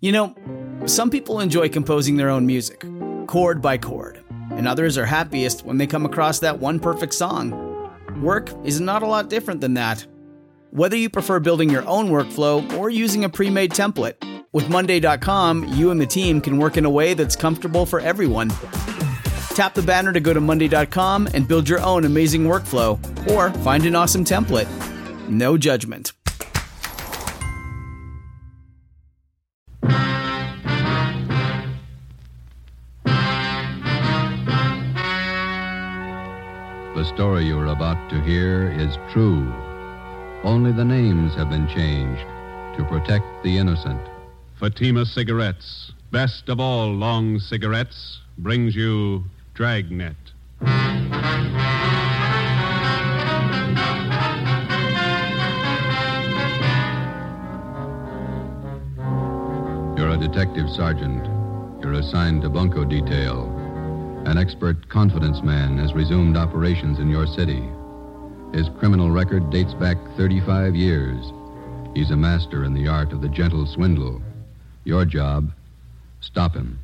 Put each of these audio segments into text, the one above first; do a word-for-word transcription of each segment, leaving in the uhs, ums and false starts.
You know, some people enjoy composing their own music, chord by chord, and others are happiest when they come across that one perfect song. Work is not a lot different than that. Whether you prefer building your own workflow or using a pre-made template, with Monday dot com, you and the team can work in a way that's comfortable for everyone. Tap the banner to go to Monday dot com and build your own amazing workflow, or find an awesome template. No judgment. The story you are about to hear is true. Only the names have been changed to protect the innocent. Fatima Cigarettes, best of all long cigarettes, brings you Dragnet. You're a detective sergeant. You're assigned to bunco detail. An expert confidence man has resumed operations in your city. His criminal record dates back thirty-five years. He's a master in the art of the gentle swindle. Your job, stop him.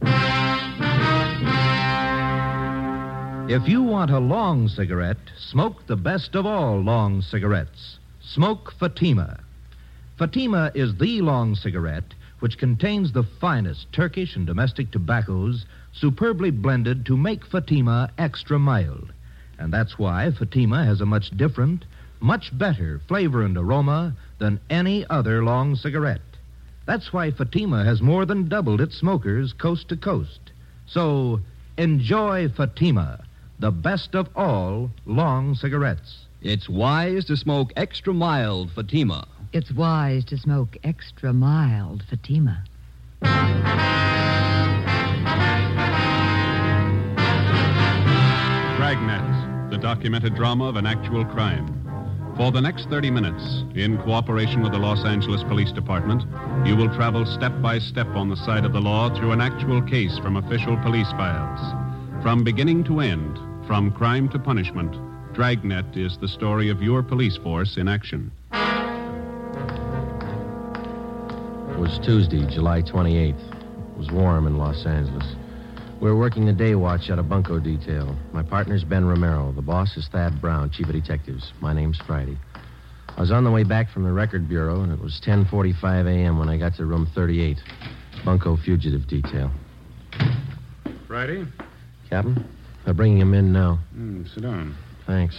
If you want a long cigarette, smoke the best of all long cigarettes. Smoke Fatima. Fatima is the long cigarette which contains the finest Turkish and domestic tobaccos superbly blended to make Fatima extra mild. And that's why Fatima has a much different, much better flavor and aroma than any other long cigarette. That's why Fatima has more than doubled its smokers coast to coast. So, enjoy Fatima, the best of all long cigarettes. It's wise to smoke extra mild Fatima. It's wise to smoke extra mild Fatima. Dragnet, the documented drama of an actual crime. For the next thirty minutes, in cooperation with the Los Angeles Police Department, you will travel step by step on the side of the law through an actual case from official police files. From beginning to end, from crime to punishment, Dragnet is the story of your police force in action. It was Tuesday, July twenty-eighth. It was warm in Los Angeles. We were working the day watch at a bunco detail. My partner's Ben Romero. The boss is Thad Brown, chief of detectives. My name's Friday. I was on the way back from the record bureau, and it was ten forty-five a.m. when I got to room thirty-eight, bunco fugitive detail. Friday? Captain, they're bringing him in now. Mm, sit down. Thanks.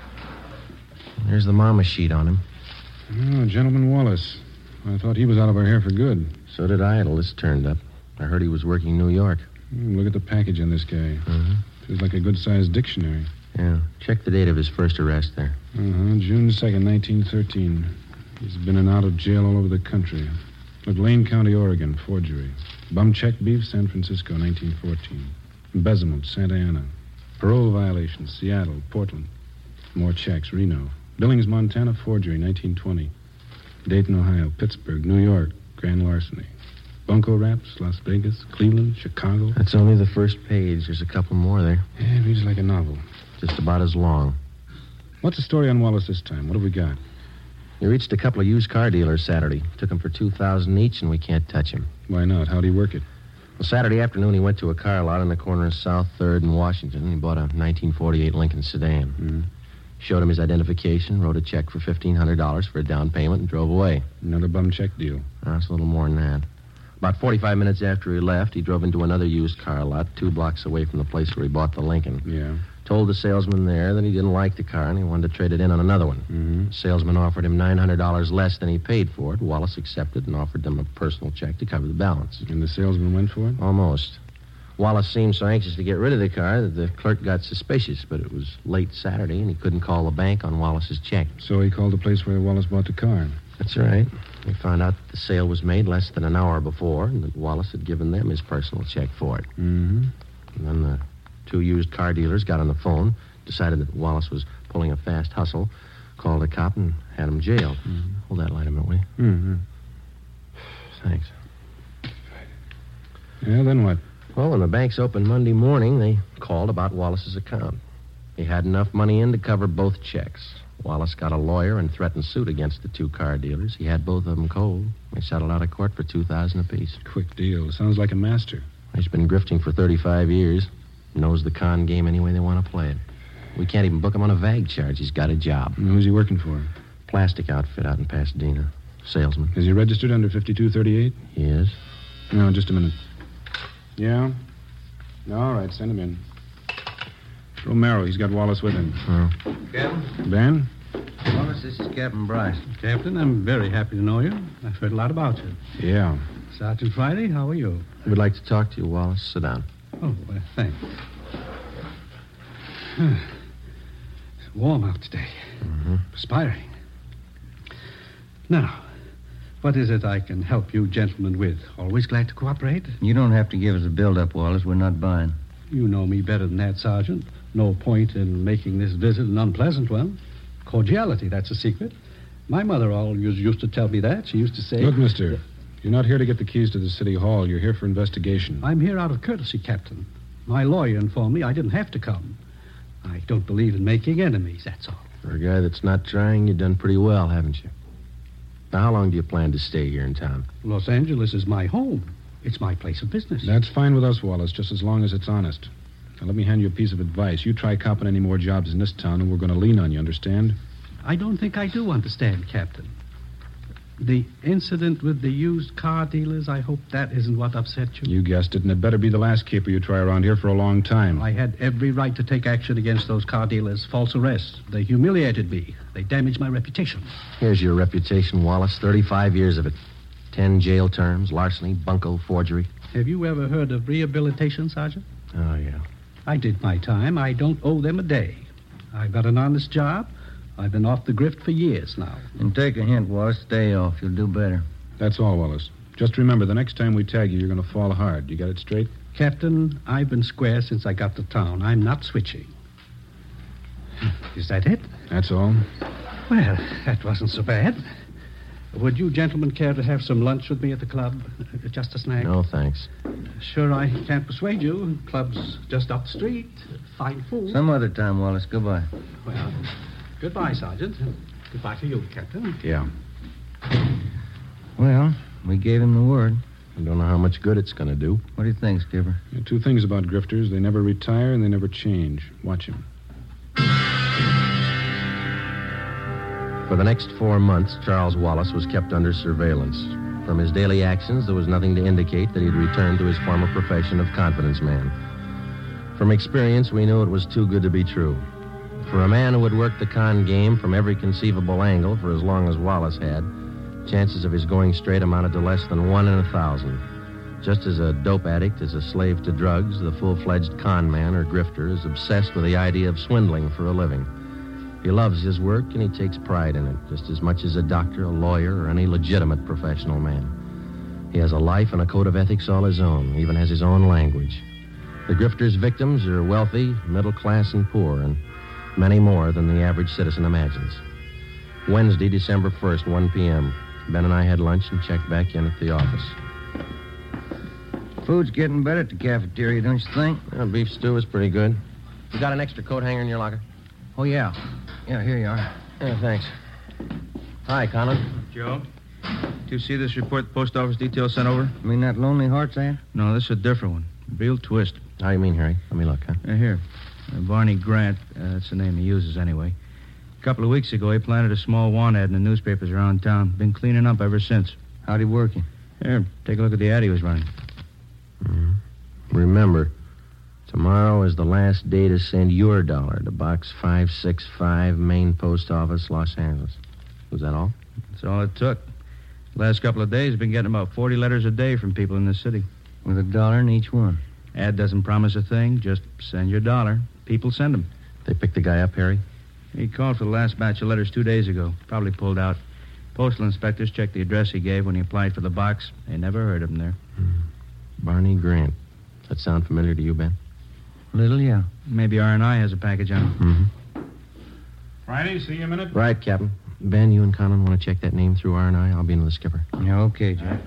There's the mama sheet on him. Oh, Gentleman Wallace. I thought he was out of our hair for good. So did I. The list turned up. I heard he was working New York. Mm, look at the package on this guy. Mm-hmm. Feels like a good-sized dictionary. Yeah. Check the date of his first arrest there. Uh-huh. June second, nineteen thirteen. He's been in and out of jail all over the country. Look, Lane County, Oregon, forgery. Bum check beef, San Francisco, nineteen fourteen. Embezzlement, Santa Ana. Parole violation, Seattle, Portland. More checks, Reno. Billings, Montana, forgery, nineteen twenty. Dayton, Ohio, Pittsburgh, New York, grand larceny. Bunco Raps, Las Vegas, Cleveland, Chicago. That's only the first page. There's a couple more there. Yeah, it reads like a novel. Just about as long. What's the story on Wallace this time? What have we got? He reached a couple of used car dealers Saturday. Took him for two thousand dollars each, and we can't touch him. Why not? How'd he work it? Well, Saturday afternoon, he went to a car lot on the corner of South third and Washington, and he bought a nineteen forty-eight Lincoln sedan. Mm. Showed him his identification, wrote a check for fifteen hundred dollars for a down payment, and drove away. Another bum check deal. Oh, it's a little more than that. About forty-five minutes after he left, he drove into another used car lot two blocks away from the place where he bought the Lincoln. Yeah. Told the salesman there that he didn't like the car and he wanted to trade it in on another one. Mm-hmm. The salesman offered him nine hundred dollars less than he paid for it. Wallace accepted and offered them a personal check to cover the balance. And the salesman went for it? Almost. Wallace seemed so anxious to get rid of the car that the clerk got suspicious, but it was late Saturday and he couldn't call the bank on Wallace's check. So he called the place where Wallace bought the car. That's right. We found out that the sale was made less than an hour before and that Wallace had given them his personal check for it. Mm-hmm. And then the two used car dealers got on the phone, decided that Wallace was pulling a fast hustle, called a cop, and had him jailed. Mm-hmm. Hold that light a minute, will you? Mm-hmm. Thanks. Yeah, then what? Well, when the banks opened Monday morning, they called about Wallace's account. He had enough money in to cover both checks. Wallace got a lawyer and threatened suit against the two car dealers. He had both of them cold. They settled out of court for two thousand dollars apiece. Quick deal. Sounds like a master. He's been grifting for thirty-five years. Knows the con game any way they want to play it. We can't even book him on a vag charge. He's got a job. And who's he working for? Plastic outfit out in Pasadena. Salesman. Is he registered under fifty-two thirty-eight? He is. No, just a minute. Yeah? All right, send him in. Romero, he's got Wallace with him. Oh. Captain? Ben? Wallace, this is Captain Bryce. Captain, I'm very happy to know you. I've heard a lot about you. Yeah. Sergeant Friday, how are you? We'd like to talk to you, Wallace. Sit down. Oh, well, thanks. It's warm out today. Mm-hmm. Perspiring. Now, what is it I can help you gentlemen with? Always glad to cooperate. You don't have to give us a build-up, Wallace. We're not buying. You know me better than that, Sergeant. No point in making this visit an unpleasant one. Cordiality, that's a secret. My mother always used to tell me that. She used to say... Look, mister, you're not here to get the keys to the city hall. You're here for investigation. I'm here out of courtesy, Captain. My lawyer informed me I didn't have to come. I don't believe in making enemies, that's all. For a guy that's not trying, you've done pretty well, haven't you? Now, how long do you plan to stay here in town? Los Angeles is my home. It's my place of business. That's fine with us, Wallace, just as long as it's honest. Now, let me hand you a piece of advice. You try copping any more jobs in this town, and we're going to lean on you, understand? I don't think I do understand, Captain. The incident with the used car dealers, I hope that isn't what upset you. You guessed it, and it better be the last caper you try around here for a long time. I had every right to take action against those car dealers. False arrest. They humiliated me. They damaged my reputation. Here's your reputation, Wallace. thirty-five years of it. Ten jail terms, larceny, bunco, forgery. Have you ever heard of rehabilitation, Sergeant? Oh, yeah. I did my time. I don't owe them a day. I've got an honest job. I've been off the grift for years now. And take a hint, Wallace. Stay off. You'll do better. That's all, Wallace. Just remember, the next time we tag you, you're going to fall hard. You got it straight? Captain, I've been square since I got to town. I'm not switching. Is that it? That's all. Well, that wasn't so bad. Would you gentlemen care to have some lunch with me at the club? Uh, just a snack? No, thanks. Sure, I can't persuade you. Club's just up the street. Fine food. Some other time, Wallace. Goodbye. Well, goodbye, Sergeant. Goodbye to you, Captain. Yeah. Well, we gave him the word. I don't know how much good it's going to do. What do you think, Skipper? Yeah, two things about grifters. They never retire and they never change. Watch him. For the next four months, Charles Wallace was kept under surveillance. From his daily actions, there was nothing to indicate that he'd returned to his former profession of confidence man. From experience, we knew it was too good to be true. For a man who had worked the con game from every conceivable angle for as long as Wallace had, chances of his going straight amounted to less than one in a thousand. Just as a dope addict is a slave to drugs, the full-fledged con man or grifter is obsessed with the idea of swindling for a living. He loves his work, and he takes pride in it, just as much as a doctor, a lawyer, or any legitimate professional man. He has a life and a code of ethics all his own, even has his own language. The grifter's victims are wealthy, middle class, and poor, and many more than the average citizen imagines. Wednesday, December first, one p.m. Ben and I had lunch and checked back in at the office. Food's getting better at the cafeteria, don't you think? Yeah, beef stew is pretty good. You got an extra coat hanger in your locker? Oh, yeah. Yeah, here you are. Yeah, thanks. Hi, Conlon. Joe, do you see this report the post office detail sent over? You mean that Lonely Hearts ad? No, this is a different one. Real twist. How you mean, Harry? Let me look, huh? Uh, here. Uh, Barney Grant, uh, that's the name he uses anyway. A couple of weeks ago, he planted a small want ad in the newspapers around town. Been cleaning up ever since. How'd he work you? Here, take a look at the ad he was running. Mm-hmm. Remember, tomorrow is the last day to send your dollar to Box five six five, Main Post Office, Los Angeles. Was that all? That's all it took. Last couple of days, been getting about forty letters a day from people in this city. With a dollar in each one. Ad doesn't promise a thing. Just send your dollar. People send them. They picked the guy up, Harry? He called for the last batch of letters two days ago. Probably pulled out. Postal inspectors checked the address he gave when he applied for the box. They never heard of him there. Hmm. Barney Grant. Does that sound familiar to you, Ben? Little, yeah. Maybe R and I has a package on him. Mm-hmm. Friday, see you a minute? Right, Captain. Ben, you and Conlon want to check that name through R and I? I'll be in with the skipper. Yeah, okay, Jack.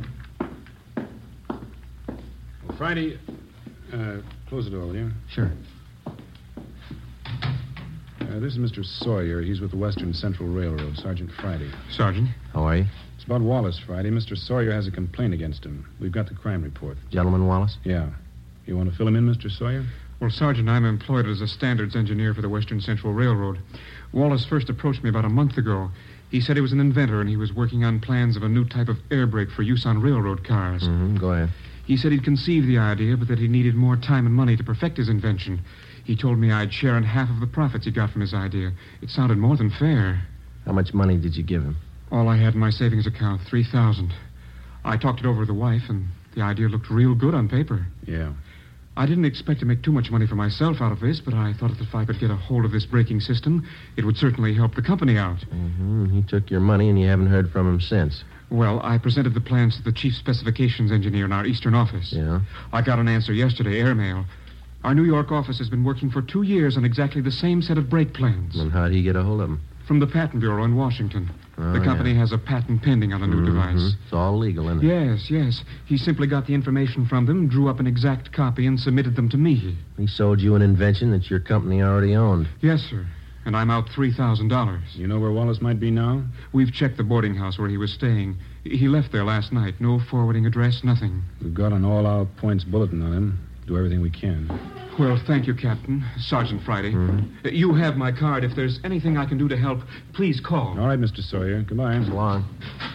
Well, Friday, uh, close the door, will you? Sure. Uh, Uh, this is Mister Sawyer. He's with the Western Central Railroad, Sergeant Friday. Sergeant? How are you? It's about Wallace, Friday. Mister Sawyer has a complaint against him. We've got the crime report. Gentleman Wallace? Yeah. You want to fill him in, Mister Sawyer? Well, Sergeant, I'm employed as a standards engineer for the Western Central Railroad. Wallace first approached me about a month ago. He said he was an inventor and he was working on plans of a new type of air brake for use on railroad cars. Mm-hmm. Go ahead. He said he'd conceived the idea, but that he needed more time and money to perfect his invention. He told me I'd share in half of the profits he got from his idea. It sounded more than fair. How much money did you give him? All I had in my savings account, three thousand dollars. I talked it over with the wife, and the idea looked real good on paper. Yeah. I didn't expect to make too much money for myself out of this, but I thought that if I could get a hold of this braking system, it would certainly help the company out. Mm-hmm. He took your money, and you haven't heard from him since. Well, I presented the plans to the chief specifications engineer in our eastern office. Yeah? I got an answer yesterday, airmail. Our New York office has been working for two years on exactly the same set of brake plans. And how'd he get a hold of them? From the Patent Bureau in Washington. Oh, the company yeah. has a patent pending on the new Mm-hmm. device. It's all legal, isn't it? Yes, yes. He simply got the information from them, drew up an exact copy, and submitted them to me. He sold you an invention that your company already owned. Yes, sir. And I'm out three thousand dollars. You know where Wallace might be now? We've checked the boarding house where he was staying. He left there last night. No forwarding address, nothing. We've got an all-out points bulletin on him. Do everything we can. Well, thank you, Captain. Sergeant Friday. Mm-hmm. Uh, You have my card. If there's anything I can do to help, please call. All right, Mister Sawyer. Goodbye. So long.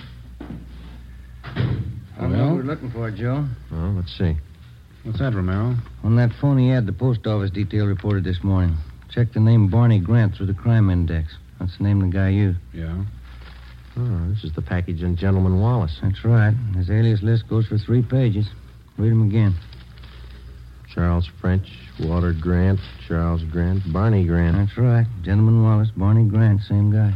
I know Well? what we're looking for, Joe. Well, let's see. What's that, Romero? On that phony ad the post office detail reported this morning. Check the name Barney Grant through the crime index. That's the name the guy used. Yeah. Oh, this is the package on Gentleman Wallace. That's right. His alias list goes for three pages. Read them again. Charles French, Walter Grant, Charles Grant, Barney Grant. That's right. Gentleman Wallace, Barney Grant, same guy.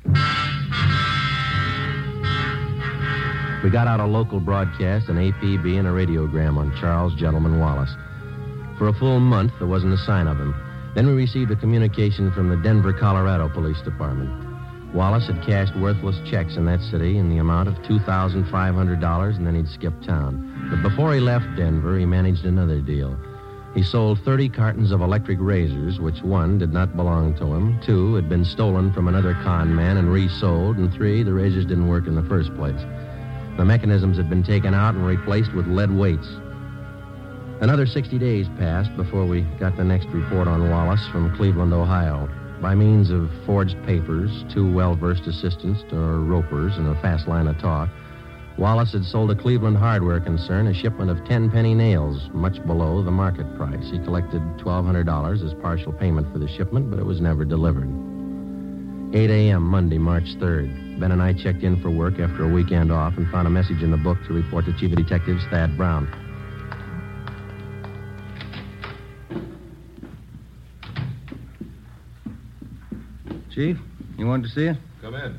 We got out a local broadcast, an A P B, and a radiogram on Charles Gentleman Wallace. For a full month, there wasn't a sign of him. Then we received a communication from the Denver, Colorado Police Department. Wallace had cashed worthless checks in that city in the amount of two thousand five hundred dollars, and then he'd skipped town. But before he left Denver, he managed another deal. He sold thirty cartons of electric razors, which, one, did not belong to him, two, had been stolen from another con man and resold, and three, the razors didn't work in the first place. The mechanisms had been taken out and replaced with lead weights. Another sixty days passed before we got the next report on Wallace from Cleveland, Ohio. By means of forged papers, two well-versed assistants, or ropers, and a fast line of talk, Wallace had sold a Cleveland hardware concern a shipment of ten penny nails, much below the market price. He collected twelve hundred dollars as partial payment for the shipment, but it was never delivered. eight a.m. Monday, March third. Ben and I checked in for work after a weekend off and found a message in the book to report to Chief of Detectives Thad Brown. Chief, you wanted to see us? Come in.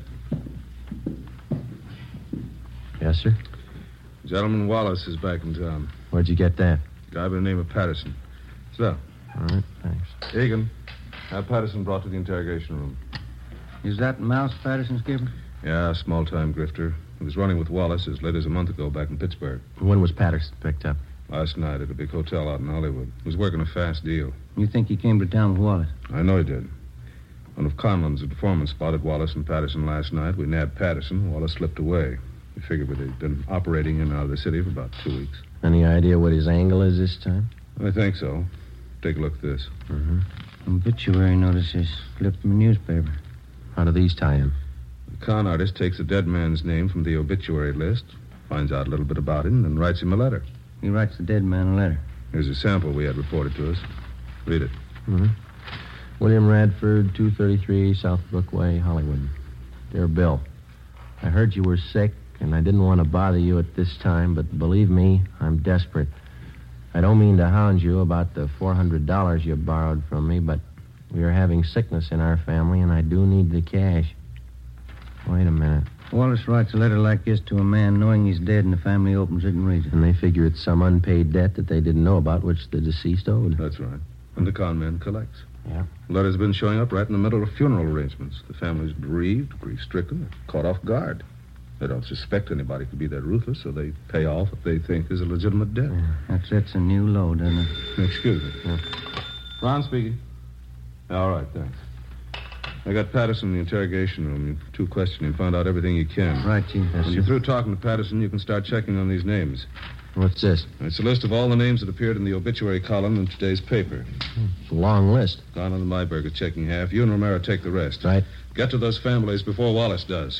Yes, sir? Gentleman Wallace is back in town. Where'd you get that? Guy by the name of Patterson. So. All right, thanks. Egan, have Patterson brought to the interrogation room. Is that Mouse Patterson, Skipper? Yeah, small-time grifter. He was running with Wallace as late as a month ago back in Pittsburgh. When was Patterson picked up? Last night at a big hotel out in Hollywood. He was working a fast deal. You think he came to town with Wallace? I know he did. One of Conlon's informants spotted Wallace and Patterson last night. We nabbed Patterson. Wallace slipped away. We figured they'd been operating in and out of the city for about two weeks. Any idea what his angle is this time? I think so. Take a look at this. Mm-hmm. Obituary notices clipped from a newspaper. How do these tie in? The con artist takes a dead man's name from the obituary list, finds out a little bit about him, and writes him a letter. He writes the dead man a letter. Here's a sample we had reported to us. Read it. Mm-hmm. William Radford, two thirty-three South Brookway, Hollywood. Dear Bill, I heard you were sick, and I didn't want to bother you at this time, but believe me, I'm desperate. I don't mean to hound you about the four hundred dollars you borrowed from me, but we are having sickness in our family, and I do need the cash. Wait a minute. Wallace writes a letter like this to a man knowing he's dead, and the family opens it and reads it. And they figure it's some unpaid debt that they didn't know about, which the deceased owed. That's right. And the con man collects. Yeah. Letters been showing up right in the middle of funeral arrangements. The family's bereaved, grief-stricken, caught off guard. They don't suspect anybody could be that ruthless, so they pay off what they think is a legitimate debt. Yeah, that sets a new low, doesn't it? Excuse me. Yeah. Ron speaking. All right, thanks. I got Patterson in the interrogation room. You two question him, find out everything you can. Right, Chief. When you're through talking to Patterson, you can start checking on these names. What's this? It's a list of all the names that appeared in the obituary column in today's paper. It's a long list. Donald and Myberg are checking half. You and Romero take the rest. Right. Get to those families before Wallace does.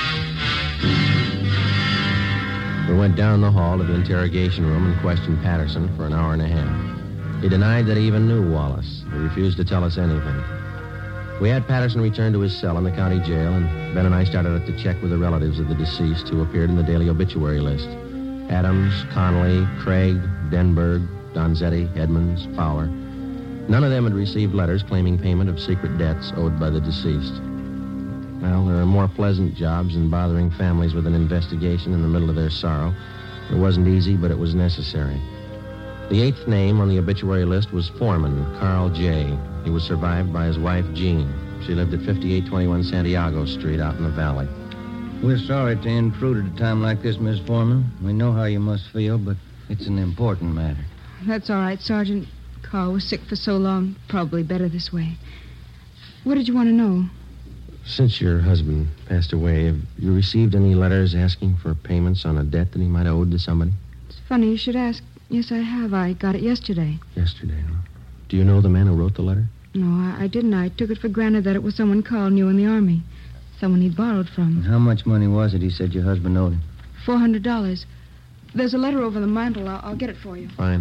We went down the hall to the interrogation room and questioned Patterson for an hour and a half. He denied that he even knew Wallace. He refused to tell us anything. We had Patterson return to his cell in the county jail, and Ben and I started out to check with the relatives of the deceased who appeared in the daily obituary list. Adams, Connolly, Craig, Denberg, Donzetti, Edmonds, Fowler. None of them had received letters claiming payment of secret debts owed by the deceased. Well, there are more pleasant jobs than bothering families with an investigation in the middle of their sorrow. It wasn't easy, but it was necessary. The eighth name on the obituary list was Foreman, Carl J. He was survived by his wife, Jean. She lived at fifty-eight twenty-one Santiago Street out in the valley. We're sorry to intrude at a time like this, Miss Foreman. We know how you must feel, but it's an important matter. That's all right, Sergeant. Carl was sick for so long, probably better this way. What did you want to know? Since your husband passed away, have you received any letters asking for payments on a debt that he might have owed to somebody? It's funny you should ask. Yes, I have. I got it yesterday. Yesterday, huh? Do you know the man who wrote the letter? No, I, I didn't. I took it for granted that it was someone Carl knew in the Army. Someone he'd borrowed from. And how much money was it he said your husband owed him? Four hundred dollars. There's a letter over the mantel. I'll, I'll get it for you. Fine.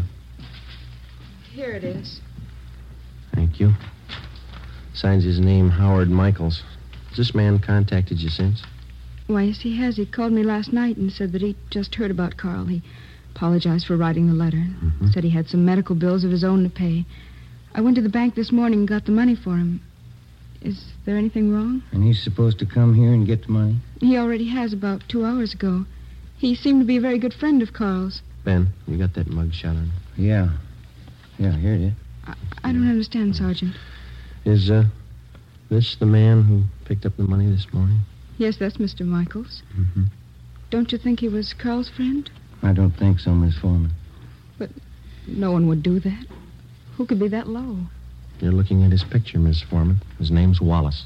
Here it is. Thank you. Signs his name Howard Michaels. Has this man contacted you since? Why, yes, he has. He called me last night and said that he'd just heard about Carl. He apologized for writing the letter. Mm-hmm. Said he had some medical bills of his own to pay. I went to the bank this morning and got the money for him. Is there anything wrong? And he's supposed to come here and get the money? He already has about two hours ago. He seemed to be a very good friend of Carl's. Ben, you got that mug shot on? Yeah. Yeah, here it is. I, I don't understand, Sergeant. Is, uh, this the man who picked up the money this morning? Yes, that's Mister Michaels. Mm-hmm. Don't you think he was Carl's friend? I don't think so, Miss Foreman. But no one would do that. Who could be that low? You're looking at his picture, Miss Foreman. His name's Wallace.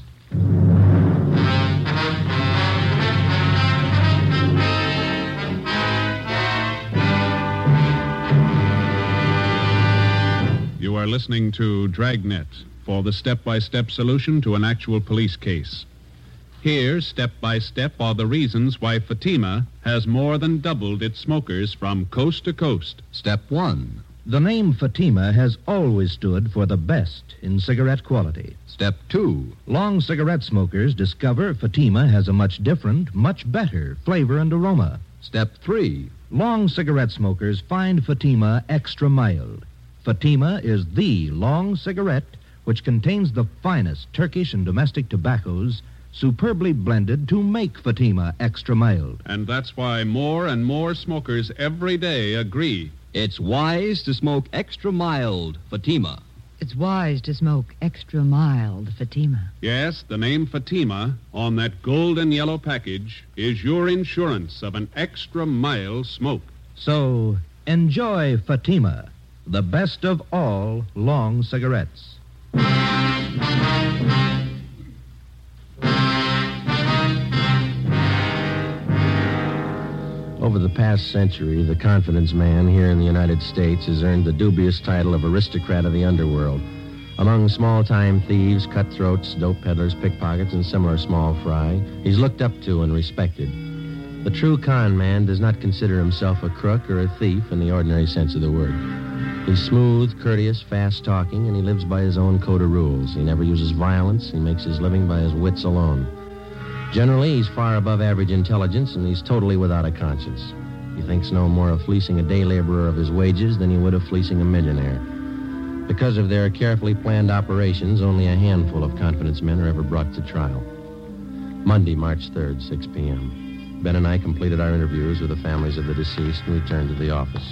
You are listening to Dragnet for the step-by-step solution to an actual police case. Here, step by step, are the reasons why Fatima has more than doubled its smokers from coast to coast. Step one. The name Fatima has always stood for the best in cigarette quality. Step two. Long cigarette smokers discover Fatima has a much different, much better flavor and aroma. Step three. Long cigarette smokers find Fatima extra mild. Fatima is the long cigarette which contains the finest Turkish and domestic tobaccos superbly blended to make Fatima extra mild. And that's why more and more smokers every day agree it's wise to smoke extra mild Fatima. It's wise to smoke extra mild Fatima. Yes, the name Fatima on that golden yellow package is your insurance of an extra mild smoke. So, enjoy Fatima, the best of all long cigarettes. Over the past century, the confidence man here in the United States has earned the dubious title of aristocrat of the underworld. Among small-time thieves, cutthroats, dope peddlers, pickpockets, and similar small fry, he's looked up to and respected. The true con man does not consider himself a crook or a thief in the ordinary sense of the word. He's smooth, courteous, fast-talking, and he lives by his own code of rules. He never uses violence. He makes his living by his wits alone. Generally, he's far above average intelligence, and he's totally without a conscience. He thinks no more of fleecing a day laborer of his wages than he would of fleecing a millionaire. Because of their carefully planned operations, only a handful of confidence men are ever brought to trial. Monday, March third, six p.m. Ben and I completed our interviews with the families of the deceased and returned to the office.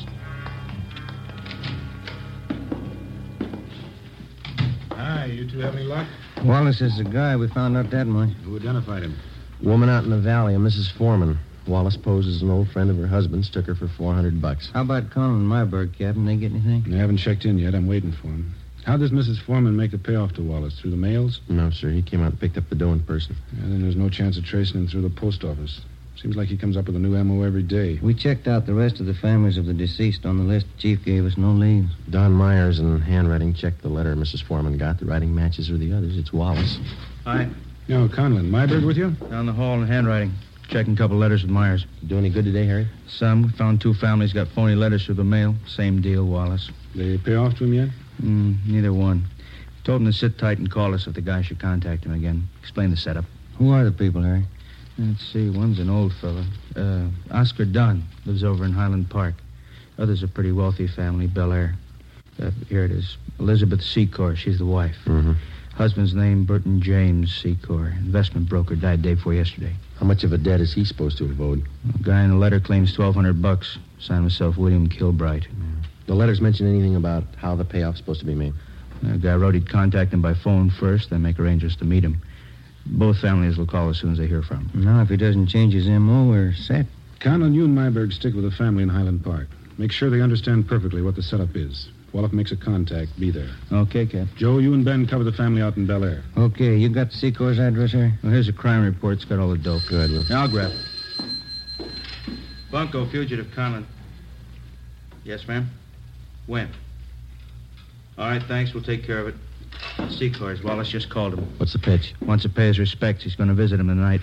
Hi, you two have any luck? Wallace is the guy. We found out that much. Who identified him? Woman out in the valley, a Missus Foreman. Wallace posed as an old friend of her husband's, took her for four hundred bucks. How about Colin and Myberg, Captain? They get anything? They haven't checked in yet. I'm waiting for him. How does Missus Foreman make the payoff to Wallace? Through the mails? No, sir. He came out and picked up the dough in person. Yeah, then there's no chance of tracing him through the post office. Seems like he comes up with a new M O every day. We checked out the rest of the families of the deceased on the list the chief gave us. No leads. Don Myers in handwriting checked the letter Missus Foreman got. The writing matches with the others. It's Wallace. Hi. No, Conlon. Myberg with you? Down the hall in handwriting. Checking a couple letters with Myers. Do any good today, Harry? Some. We found two families got phony letters through the mail. Same deal, Wallace. They pay off to him yet? Mm, neither one. Told him to sit tight and call us if the guy should contact him again. Explain the setup. Who are the people, Harry? Let's see. One's an old fella. Uh, Oscar Dunn. Lives over in Highland Park. Others a pretty wealthy family, Bel Air. Uh, here it is. Elizabeth Secor. She's the wife. Mm-hmm. Husband's name, Burton James Secor. Investment broker. Died day before yesterday. How much of a debt is he supposed to have owed? The guy in the letter claims twelve hundred bucks. Signed himself William Kilbright. Mm. The letters mention anything about how the payoff's supposed to be made? The guy wrote he'd contact him by phone first, then make arrangements to meet him. Both families will call as soon as they hear from him. Now, if he doesn't change his M O, we're set. Conlon, you and Myberg stick with the family in Highland Park. Make sure they understand perfectly what the setup is. If Wallach makes a contact, be there. Okay, Cap. Joe, you and Ben cover the family out in Bel Air. Okay, you got Secor's address, Harry? Well, here's a crime report. It's got all the dope. Good. Well. Now, I'll grab it. Bunko, fugitive, Conlon. Yes, ma'am? When? All right, thanks. We'll take care of it. Secor's. Wallace just called him. What's the pitch? Wants to pay his respects. He's going to visit him tonight.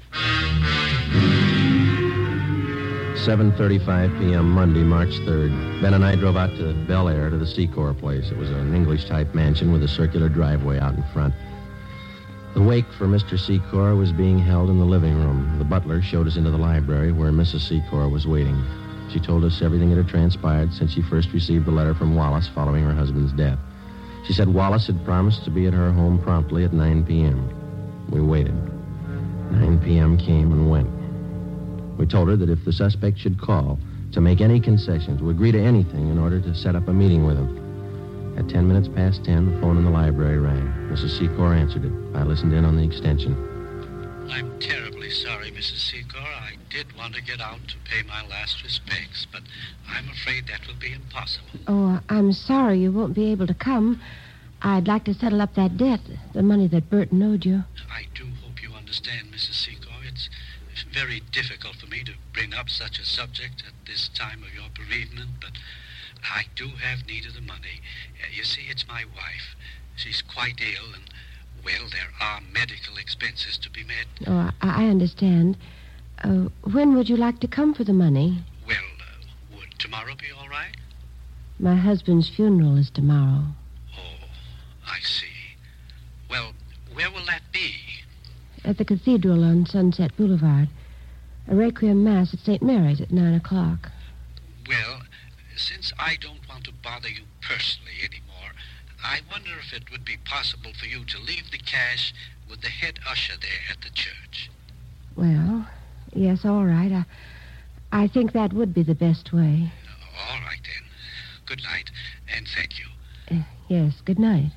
seven thirty-five p.m. Monday, March third. Ben and I drove out to Bel Air to the Secor place. It was an English-type mansion with a circular driveway out in front. The wake for Mister Secor was being held in the living room. The butler showed us into the library where Missus Secor was waiting. She told us everything that had transpired since she first received the letter from Wallace following her husband's death. She said Wallace had promised to be at her home promptly at nine p.m. We waited. nine p.m. came and went. We told her that if the suspect should call, to make any concessions, to agree to anything in order to set up a meeting with him. At ten minutes past ten, the phone in the library rang. Missus Secor answered it. I listened in on the extension. I'm terribly sorry, Missus Secor. I did want to get out to pay my last respects, but I'm afraid that will be impossible. Oh, I'm sorry you won't be able to come. I'd like to settle up that debt, the money that Burton owed you. I do hope you understand, Missus Secor. It's very difficult for me to bring up such a subject at this time of your bereavement, but I do have need of the money. Uh, you see, it's my wife. She's quite ill, and, well, there are medical expenses to be met. Oh, I, I understand. Uh, when would you like to come for the money? Well, uh, would tomorrow be all right? My husband's funeral is tomorrow. Oh, I see. Well, where will that be? At the cathedral on Sunset Boulevard. A requiem mass at Saint Mary's at nine o'clock. Well, since I don't want to bother you personally anymore, I wonder if it would be possible for you to leave the cash with the head usher there at the church. Well, yes, all right. I, I think that would be the best way. All right, then. Good night, and thank you. Uh, yes, good night.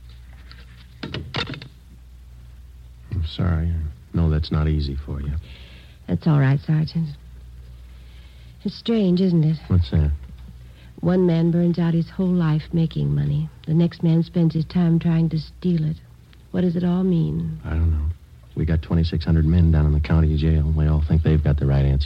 I'm sorry. I know that's not easy for you. That's all right, Sergeant. It's strange, isn't it? What's that? One man burns out his whole life making money. The next man spends his time trying to steal it. What does it all mean? I don't know. We got twenty-six hundred men down in the county jail. They all think they've got the right answer.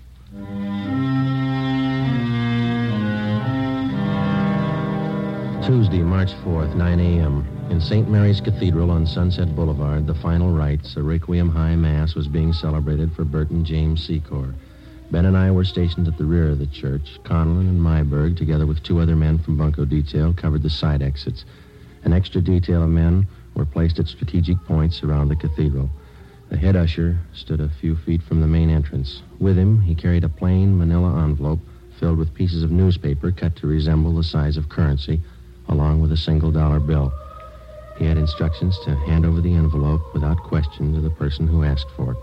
Tuesday, March fourth, nine a.m. In Saint Mary's Cathedral on Sunset Boulevard, the final rites, a Requiem High Mass, was being celebrated for Burton James Secor. Ben and I were stationed at the rear of the church. Conlon and Myberg, together with two other men from Bunko Detail, covered the side exits. An extra detail of men were placed at strategic points around the cathedral. The head usher stood a few feet from the main entrance. With him, he carried a plain manila envelope filled with pieces of newspaper cut to resemble the size of currency, along with a single dollar bill. He had instructions to hand over the envelope without question to the person who asked for it.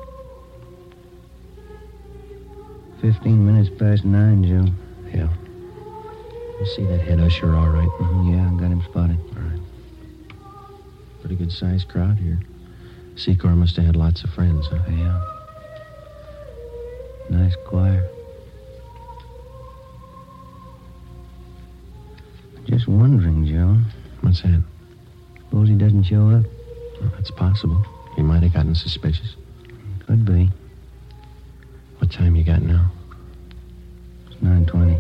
Fifteen minutes past nine, Joe. Yeah. You see that head usher all right? Mm-hmm, yeah, I got him spotted. All right. Pretty good-sized crowd here. Secor must have had lots of friends, huh? Yeah. Nice choir. Just wondering, Joe. What's that? Suppose he doesn't show up? Well, that's possible. He might have gotten suspicious. Could be. What time you got now? It's nine twenty.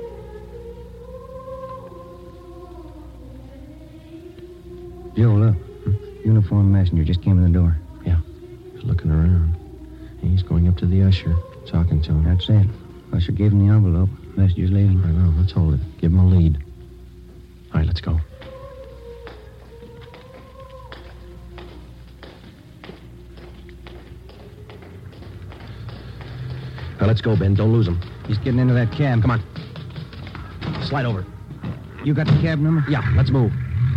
Joe, look. Hmm? Uniformed messenger just came in the door. Yeah. He's looking around. He's going up to the usher, talking to him. That's it. Usher gave him the envelope. Messenger's leaving. I know. Let's hold it. Give him a lead. All right, let's go. Now, let's go, Ben. Don't lose him. He's getting into that cab. Come on. Slide over. You got the cab number? Yeah, let's move.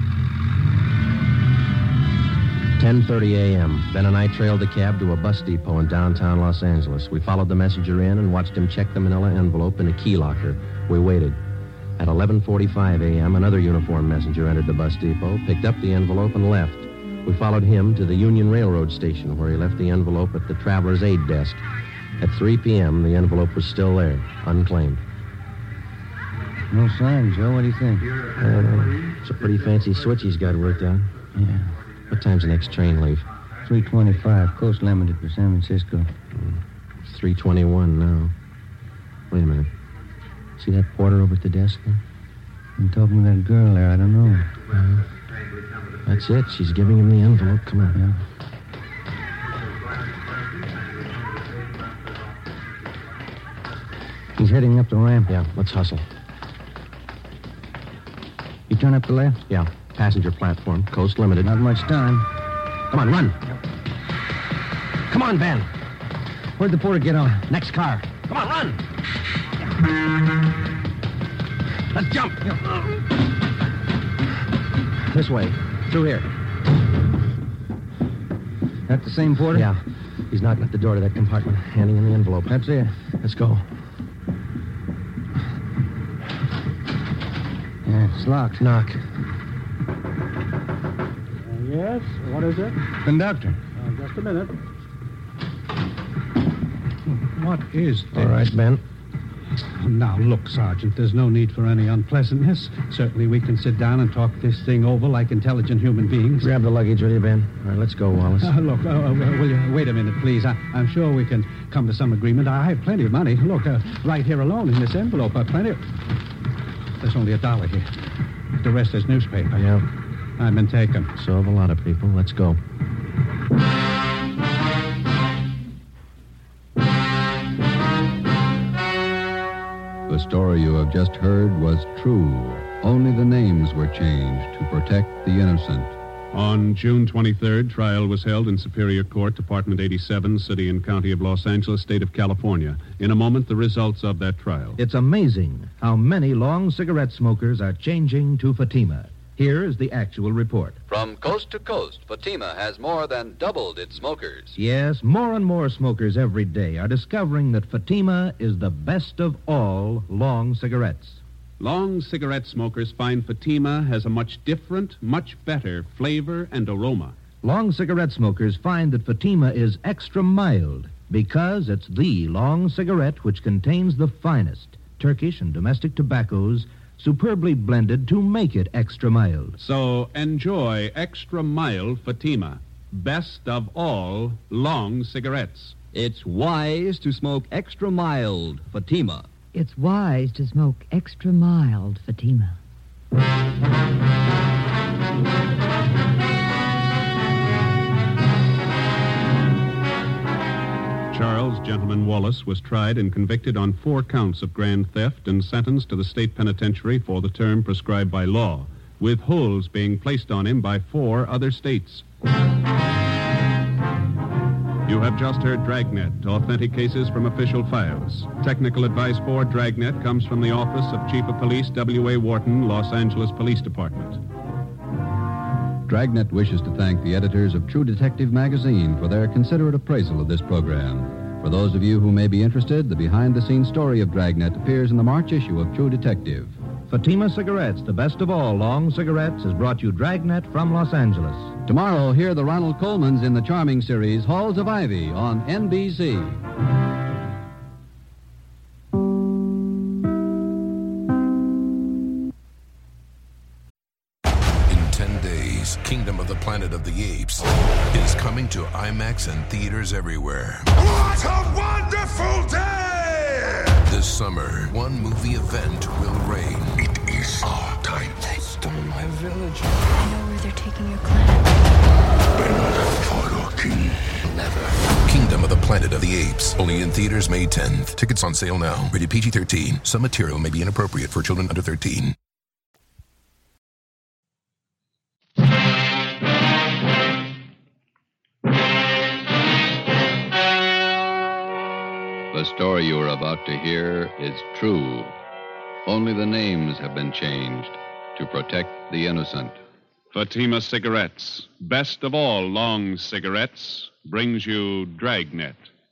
ten thirty a.m. Ben and I trailed the cab to a bus depot in downtown Los Angeles. We followed the messenger in and watched him check the manila envelope in a key locker. We waited. At eleven forty-five a.m., another uniformed messenger entered the bus depot, picked up the envelope, and left. We followed him to the Union Railroad station, where he left the envelope at the traveler's aid desk. At three p.m., the envelope was still there, unclaimed. No sign, Joe. What do you think? I don't know. It's a pretty fancy switch he's got worked out. Yeah. What time's the next train leave? three twenty-five, Coast Limited for San Francisco. It's three twenty-one now. Wait a minute. See that porter over at the desk there? I'm talking to that girl there. I don't know. Uh, that's it. She's giving him the envelope. Come on. Yeah. He's heading up the ramp. Yeah, let's hustle. You turn up the left? Yeah. Passenger platform, Coast Limited. Not much time. Come on, run. Come on, Ben. Where'd the porter get on? Next car. Come on, run. Let's jump. This way. Through here. That the same porter? Yeah. He's knocking at the door to that compartment, handing in the envelope. That's it. Let's go. Yeah, it's locked. Knock. Yes? What is it? Conductor. Uh, just a minute. What is this? All right, Ben. Now, look, Sergeant, there's no need for any unpleasantness. Certainly we can sit down and talk this thing over like intelligent human beings. Grab the luggage, will you, Ben? All right, let's go, Wallace. Uh, look, uh, uh, will you wait a minute, please? I, I'm sure we can come to some agreement. I have plenty of money. Look, uh, right here alone in this envelope, uh, plenty of... There's only a dollar here. The rest is newspaper. Yeah. I've been taken. So have a lot of people. Let's go. The story you have just heard was true. Only the names were changed to protect the innocent. On June twenty-third, trial was held in Superior Court, Department eighty-seven, City and County of Los Angeles, State of California. In a moment, the results of that trial. It's amazing how many long cigarette smokers are changing to Fatima. Here is the actual report. From coast to coast, Fatima has more than doubled its smokers. Yes, more and more smokers every day are discovering that Fatima is the best of all long cigarettes. Long cigarette smokers find Fatima has a much different, much better flavor and aroma. Long cigarette smokers find that Fatima is extra mild because it's the long cigarette which contains the finest Turkish and domestic tobaccos superbly blended to make it extra mild. So enjoy extra mild Fatima, best of all long cigarettes. It's wise to smoke extra mild Fatima. It's wise to smoke extra mild Fatima. Charles Gentleman Wallace was tried and convicted on four counts of grand theft and sentenced to the state penitentiary for the term prescribed by law, with holds being placed on him by four other states. You have just heard Dragnet, authentic cases from official files. Technical advice for Dragnet comes from the Office of Chief of Police W A. Wharton, Los Angeles Police Department. Dragnet wishes to thank the editors of True Detective magazine for their considerate appraisal of this program. For those of you who may be interested, the behind-the-scenes story of Dragnet appears in the March issue of True Detective. Fatima Cigarettes, the best of all long cigarettes, has brought you Dragnet from Los Angeles. Tomorrow, hear the Ronald Colemans in the charming series Halls of Ivy on N B C. Pictures' Kingdom of the Planet of the Apes is coming to IMAX and theaters everywhere. What a wonderful day! This summer, one movie event will reign. It is our time. They stole my village. I know where they're taking your clan. For your king. Never. Kingdom of the Planet of the Apes. Only in theaters May tenth. Tickets on sale now. Rated P G thirteen. Some material may be inappropriate for children under thirteen. The story you are about to hear is true. Only the names have been changed to protect the innocent. Fatima Cigarettes, best of all long cigarettes, brings you Dragnet.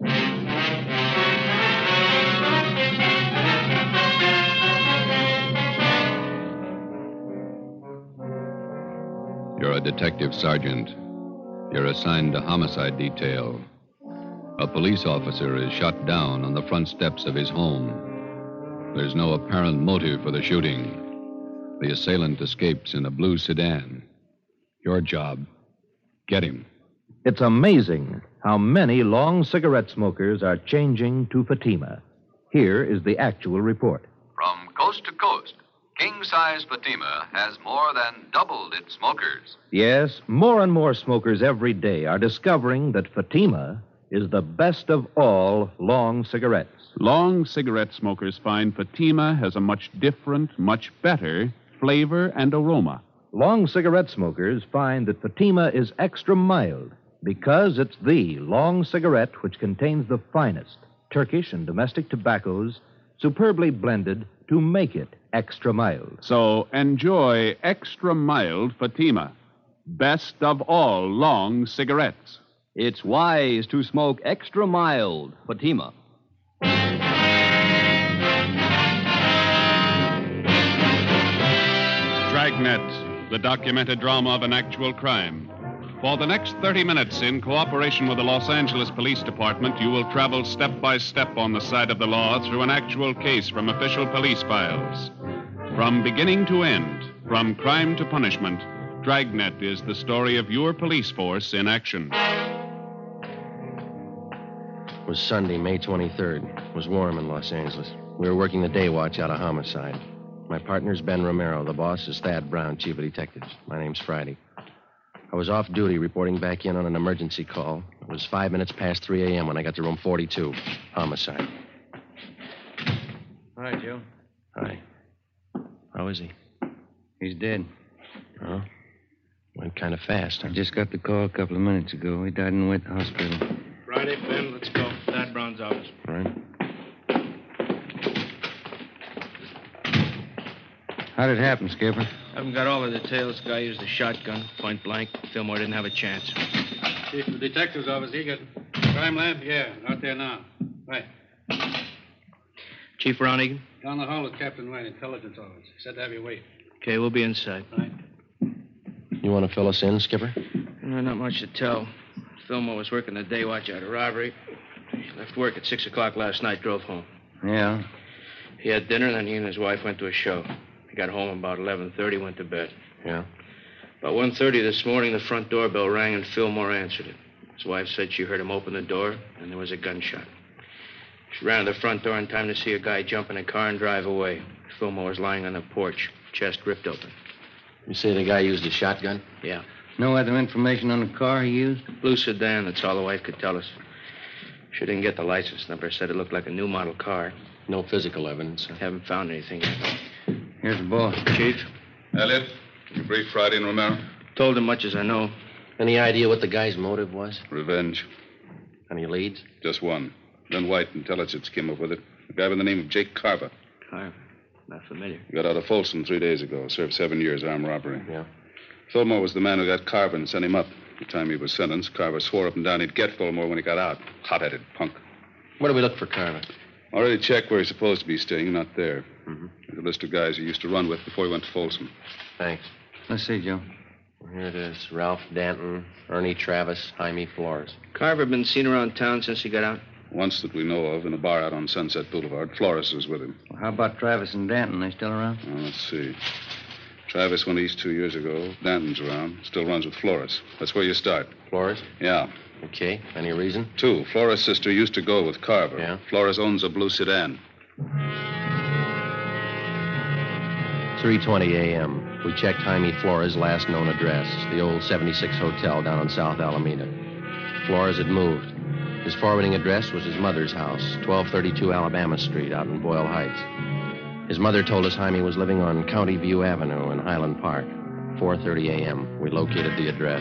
You're a detective sergeant. You're assigned to homicide detail. A police officer is shot down on the front steps of his home. There's no apparent motive for the shooting. The assailant escapes in a blue sedan. Your job, get him. It's amazing how many long cigarette smokers are changing to Fatima. Here is the actual report. From coast to coast, king-size Fatima has more than doubled its smokers. Yes, more and more smokers every day are discovering that Fatima is the best of all long cigarettes. Long cigarette smokers find Fatima has a much different, much better flavor and aroma. Long cigarette smokers find that Fatima is extra mild because it's the long cigarette which contains the finest Turkish and domestic tobaccos superbly blended to make it extra mild. So enjoy extra mild Fatima, best of all long cigarettes. It's wise to smoke extra mild Fatima. Dragnet, the documented drama of an actual crime. For the next thirty minutes, in cooperation with the Los Angeles Police Department, you will travel step by step on the side of the law through an actual case from official police files. From beginning to end, from crime to punishment, Dragnet is the story of your police force in action. It was Sunday, May twenty-third. It was warm in Los Angeles. We were working the day watch out of homicide. My partner's Ben Romero. The boss is Thad Brown, chief of detectives. My name's Friday. I was off duty reporting back in on an emergency call. It was five minutes past three a.m. when I got to room forty-two. Homicide. Hi, Joe. Hi. How is he? He's dead. Oh? Went kind of fast, huh? I just got the call a couple of minutes ago. He died in Wet Hospital. Friday, Ben, let's go. Thad Brown's office. All right. How did it happen, Skipper? Haven't got all the details. Guy used a shotgun, point blank. Fillmore didn't have a chance. Chief of the detective's office, he got crime lab? Yeah, out there now. Right. Chief Ron Egan? Down the hall with Captain White, intelligence office. He said to have you wait. Okay, we'll be inside. Right. You want to fill us in, Skipper? No, not much to tell. Fillmore was working the day watch out of robbery. He left work at six o'clock last night, drove home. Yeah? He had dinner, then he and his wife went to a show. He got home about eleven thirty, went to bed. Yeah? About one thirty this morning, the front doorbell rang and Fillmore answered it. His wife said she heard him open the door, and there was a gunshot. She ran to the front door in time to see a guy jump in a car and drive away. Fillmore was lying on the porch, chest ripped open. You say the guy used a shotgun? Yeah. No other information on the car he used? Blue sedan, that's all the wife could tell us. She didn't get the license number. Said it looked like a new model car. No physical evidence. Haven't found anything yet. Here's the boss. Chief? Elliot, you brief Friday and Romero? Told him much as I know. Any idea what the guy's motive was? Revenge. Any leads? Just one. Then White Intelligence came up with it. A guy by the name of Jake Carver. Carver? Not familiar. He got out of Folsom three days ago. Served seven years armed robbery. Yeah. Fillmore was the man who got Carver and sent him up. The time he was sentenced, Carver swore up and down he'd get Fillmore when he got out. Hot-headed punk. Where do we look for Carver? Already checked where he's supposed to be staying. Not there. Mm-hmm. There's a list of guys he used to run with before he went to Folsom. Thanks. Let's see, Joe. Here it is. Ralph Danton, Ernie Travis, Jaime Flores. Carver been seen around town since he got out? Once that we know of, in a bar out on Sunset Boulevard. Flores was with him. Well, how about Travis and Danton? They still around? Well, let's see. Travis went east two years ago. Danton's around. Still runs with Flores. That's where you start. Flores? Yeah. Okay. Any reason? Two. Flores' sister used to go with Carver. Yeah? Flores owns a blue sedan. three twenty a.m. We checked Jaime Flores' last known address, the old seventy-six Hotel down on South Alameda. Flores had moved. His forwarding address was his mother's house, twelve thirty-two Alabama Street out in Boyle Heights. His mother told us Jaime was living on County View Avenue in Highland Park. four thirty a.m. We located the address.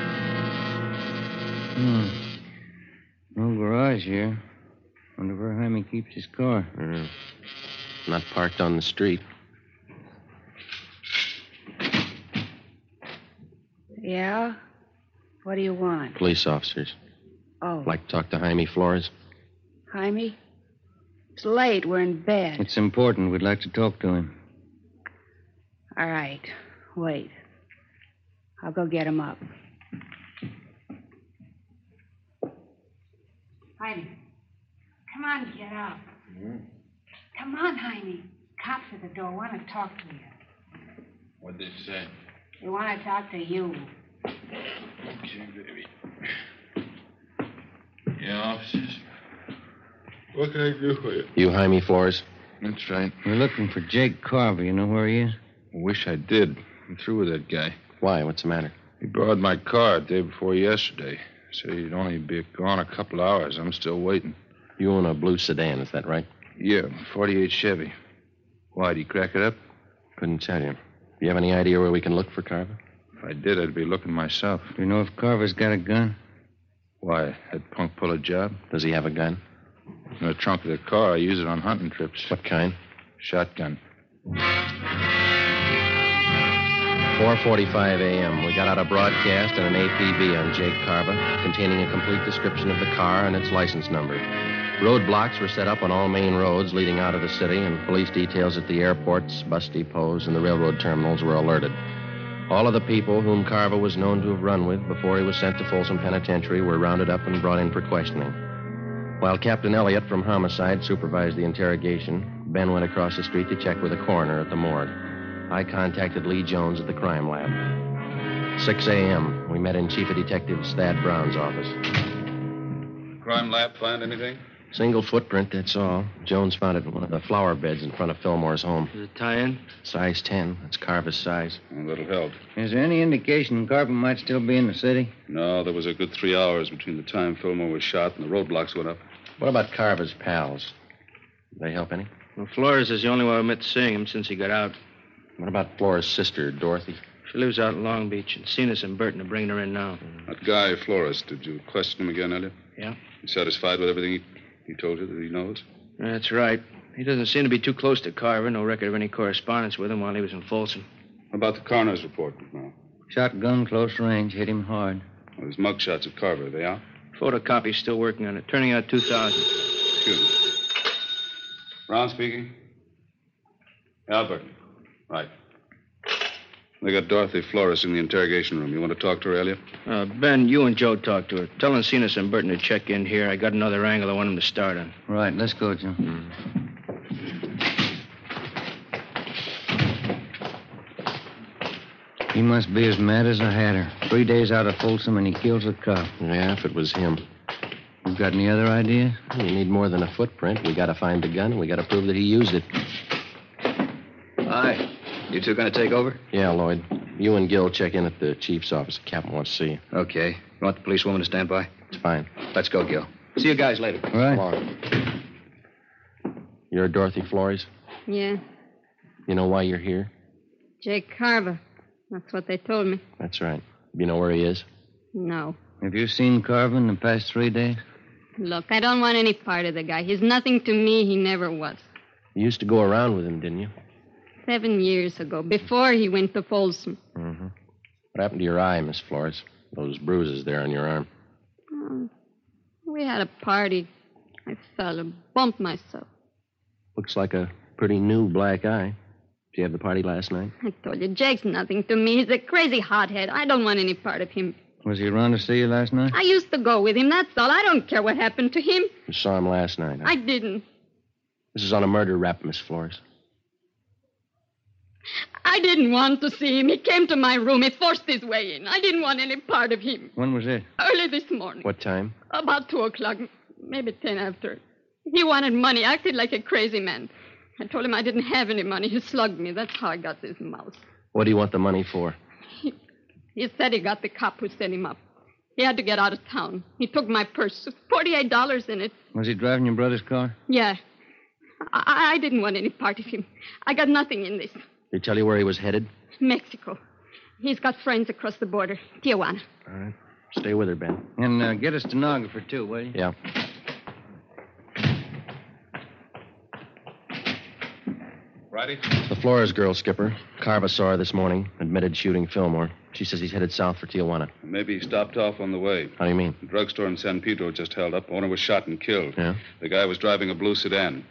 Hmm. No garage here. Wonder where Jaime keeps his car. Mm. Not parked on the street. Yeah? What do you want? Police officers. Oh. Like to talk to Jaime Flores? Jaime? It's late. We're in bed. It's important. We'd like to talk to him. All right. Wait. I'll go get him up. Jaime. Come on, get up. Mm. Come on, Jaime. Cops at the door want to talk to you. What did they say? They want to talk to you. Okay, baby. Yeah, officers. What can I do for you? You Jaime Flores? That's right. We're looking for Jake Carver. You know where he is? I wish I did. I'm through with that guy. Why? What's the matter? He borrowed my car the day before yesterday. Said he'd only be gone a couple hours. I'm still waiting. You own a blue sedan, is that right? Yeah, forty-eight Chevy. Why, did he crack it up? Couldn't tell you. Do you have any idea where we can look for Carver? If I did, I'd be looking myself. Do you know if Carver's got a gun? Why, that punk pull a job? Does he have a gun? In the trunk of the car. I use it on hunting trips. What kind? Shotgun. four forty-five a.m. We got out a broadcast and an A P B on Jake Carver, containing a complete description of the car and its license number. Roadblocks were set up on all main roads leading out of the city, and police details at the airports, bus depots, and the railroad terminals were alerted. All of the people whom Carver was known to have run with before he was sent to Folsom Penitentiary were rounded up and brought in for questioning. While Captain Elliott from Homicide supervised the interrogation, Ben went across the street to check with the coroner at the morgue. I contacted Lee Jones at the crime lab. six a.m. We met in Chief of Detectives Thad Brown's office. Crime lab find anything? Single footprint, that's all. Jones found it in one of the flower beds in front of Fillmore's home. Is it tie-in? Size ten. That's Carver's size. Well, that'll help. Is there any indication Carver might still be in the city? No, there was a good three hours between the time Fillmore was shot and the roadblocks went up. What about Carver's pals? Did they help any? Well, Flores is the only one who admits seeing him since he got out. What about Flores' sister, Dorothy? She lives out in Long Beach, and Cenas and Burton are bringing her in now. That guy, Flores, did you question him again, Elliot? Yeah. You satisfied with everything he, he told you that he knows? That's right. He doesn't seem to be too close to Carver. No record of any correspondence with him while he was in Folsom. How about the coroner's report now? Shotgun, close range, hit him hard. Well, there's mugshots of Carver. Are they out? Photocopy's still working on it. Turning out two thousand. Excuse me. Brown speaking. Albert. Right. They got Dorothy Flores in the interrogation room. You want to talk to her, Elliot? Uh, Ben, you and Joe talk to her. Tell Cenas and Burton to check in here. I got another angle I want them to start on. Right, let's go, Joe. Mm. He must be as mad as a hatter. Three days out of Folsom and he kills a cop. Yeah, if it was him. You got any other ideas? You need more than a footprint. We got to find the gun, and we got to prove that he used it. Hi. You two going to take over? Yeah, Lloyd. You and Gil check in at the chief's office. The captain wants to see you. Okay. You want the policewoman to stand by? It's fine. Let's go, Gil. See you guys later. All right. Come on. You're Dorothy Flores? Yeah. You know why you're here? Jake Carver. That's what they told me. That's right. You know where he is? No. Have you seen Carver in the past three days? Look, I don't want any part of the guy. He's nothing to me. He never was. You used to go around with him, didn't you? Seven years ago, before he went to Folsom. Mm-hmm. What happened to your eye, Miss Flores? Those bruises there on your arm. Oh, we had a party. I fell and bumped myself. Looks like a pretty new black eye. Did you have the party last night? I told you, Jake's nothing to me. He's a crazy hothead. I don't want any part of him. Was he around to see you last night? I used to go with him, that's all. I don't care what happened to him. You saw him last night, huh? I didn't. This is on a murder rap, Miss Flores. I I didn't want to see him. He came to my room. He forced his way in. I didn't want any part of him. When was it? Early this morning. What time? About two o'clock, maybe ten after. He wanted money, acted like a crazy man. I told him I didn't have any money. He slugged me. That's how I got this mouse. What do you want the money for? He, he said he got the cop who set him up. He had to get out of town. He took my purse. forty-eight dollars in it. Was he driving your brother's car? Yeah. I, I didn't want any part of him. I got nothing in this. Did he tell you where he was headed? Mexico. He's got friends across the border. Tijuana. All right. Stay with her, Ben. And uh, get a stenographer, too, will you? Yeah. Righty. The Flores girl, Skipper. Carva saw her this morning. Admitted shooting Fillmore. She says he's headed south for Tijuana. Maybe he stopped off on the way. How do you mean? The drugstore in San Pedro just held up. Owner was shot and killed. Yeah? The guy was driving a blue sedan.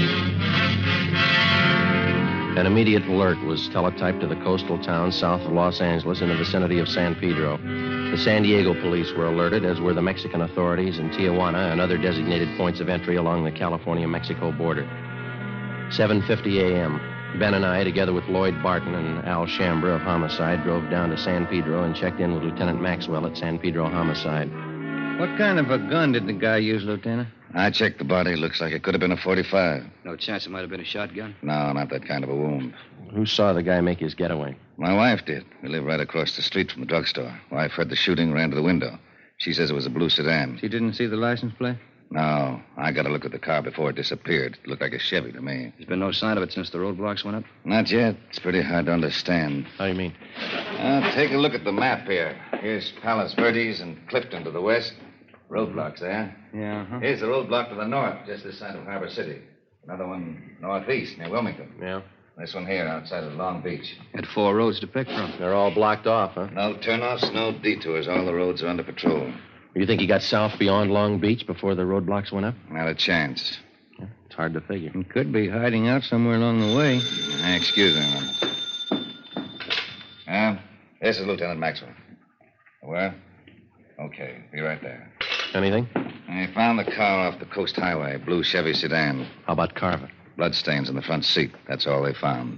An immediate alert was teletyped to the coastal town south of Los Angeles in the vicinity of San Pedro. The San Diego police were alerted, as were the Mexican authorities in Tijuana and other designated points of entry along the California-Mexico border. seven fifty a.m. Ben and I, together with Lloyd Barton and Al Shambra of Homicide, drove down to San Pedro and checked in with Lieutenant Maxwell at San Pedro Homicide. What kind of a gun did the guy use, Lieutenant? I checked the body. Looks like it could have been a forty-five. No chance it might have been a shotgun? No, not that kind of a wound. Who saw the guy make his getaway? My wife did. We live right across the street from the drugstore. Wife heard the shooting, ran to the window. She says it was a blue sedan. She didn't see the license plate? No. I got a look at the car before it disappeared. It looked like a Chevy to me. There's been no sign of it since the roadblocks went up? Not yet. It's pretty hard to understand. How do you mean? Uh, take a look at the map here. Here's Palos Verdes and Clifton to the west. Roadblocks there. Yeah, huh? Here's the roadblock to the north, just this side of Harbor City. Another one northeast, near Wilmington. Yeah? This one here, outside of Long Beach. Had four roads to pick from. They're all blocked off, huh? No turnoffs, no detours. All the roads are under patrol. You think he got south beyond Long Beach before the roadblocks went up? Not a chance. Yeah, it's hard to figure. He could be hiding out somewhere along the way. Uh, excuse me a minute. Uh, this is Lieutenant Maxwell. Where? Okay, be right there. Anything? I found the car off the Coast Highway, blue Chevy sedan. How about Carver? Bloodstains in the front seat. That's all they found.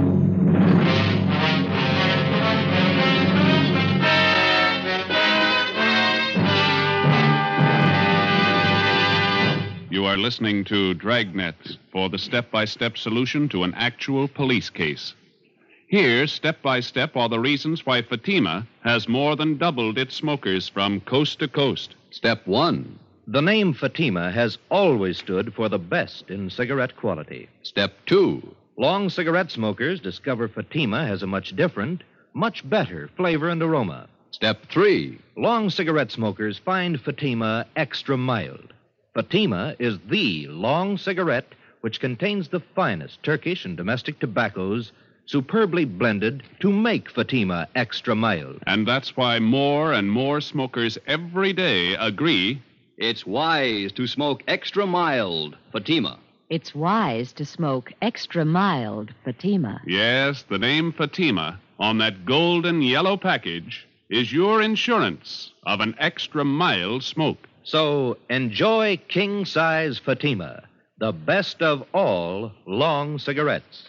You are listening to Dragnet for the step-by-step solution to an actual police case. Here, step by step, are the reasons why Fatima has more than doubled its smokers from coast to coast. Step one. The name Fatima has always stood for the best in cigarette quality. Step two. Long cigarette smokers discover Fatima has a much different, much better flavor and aroma. Step three. Long cigarette smokers find Fatima extra mild. Fatima is the long cigarette which contains the finest Turkish and domestic tobaccos superbly blended to make Fatima extra mild. And that's why more and more smokers every day agree it's wise to smoke extra mild Fatima. It's wise to smoke extra mild Fatima. Yes, the name Fatima on that golden yellow package is your insurance of an extra mild smoke. So enjoy king-size Fatima, the best of all long cigarettes.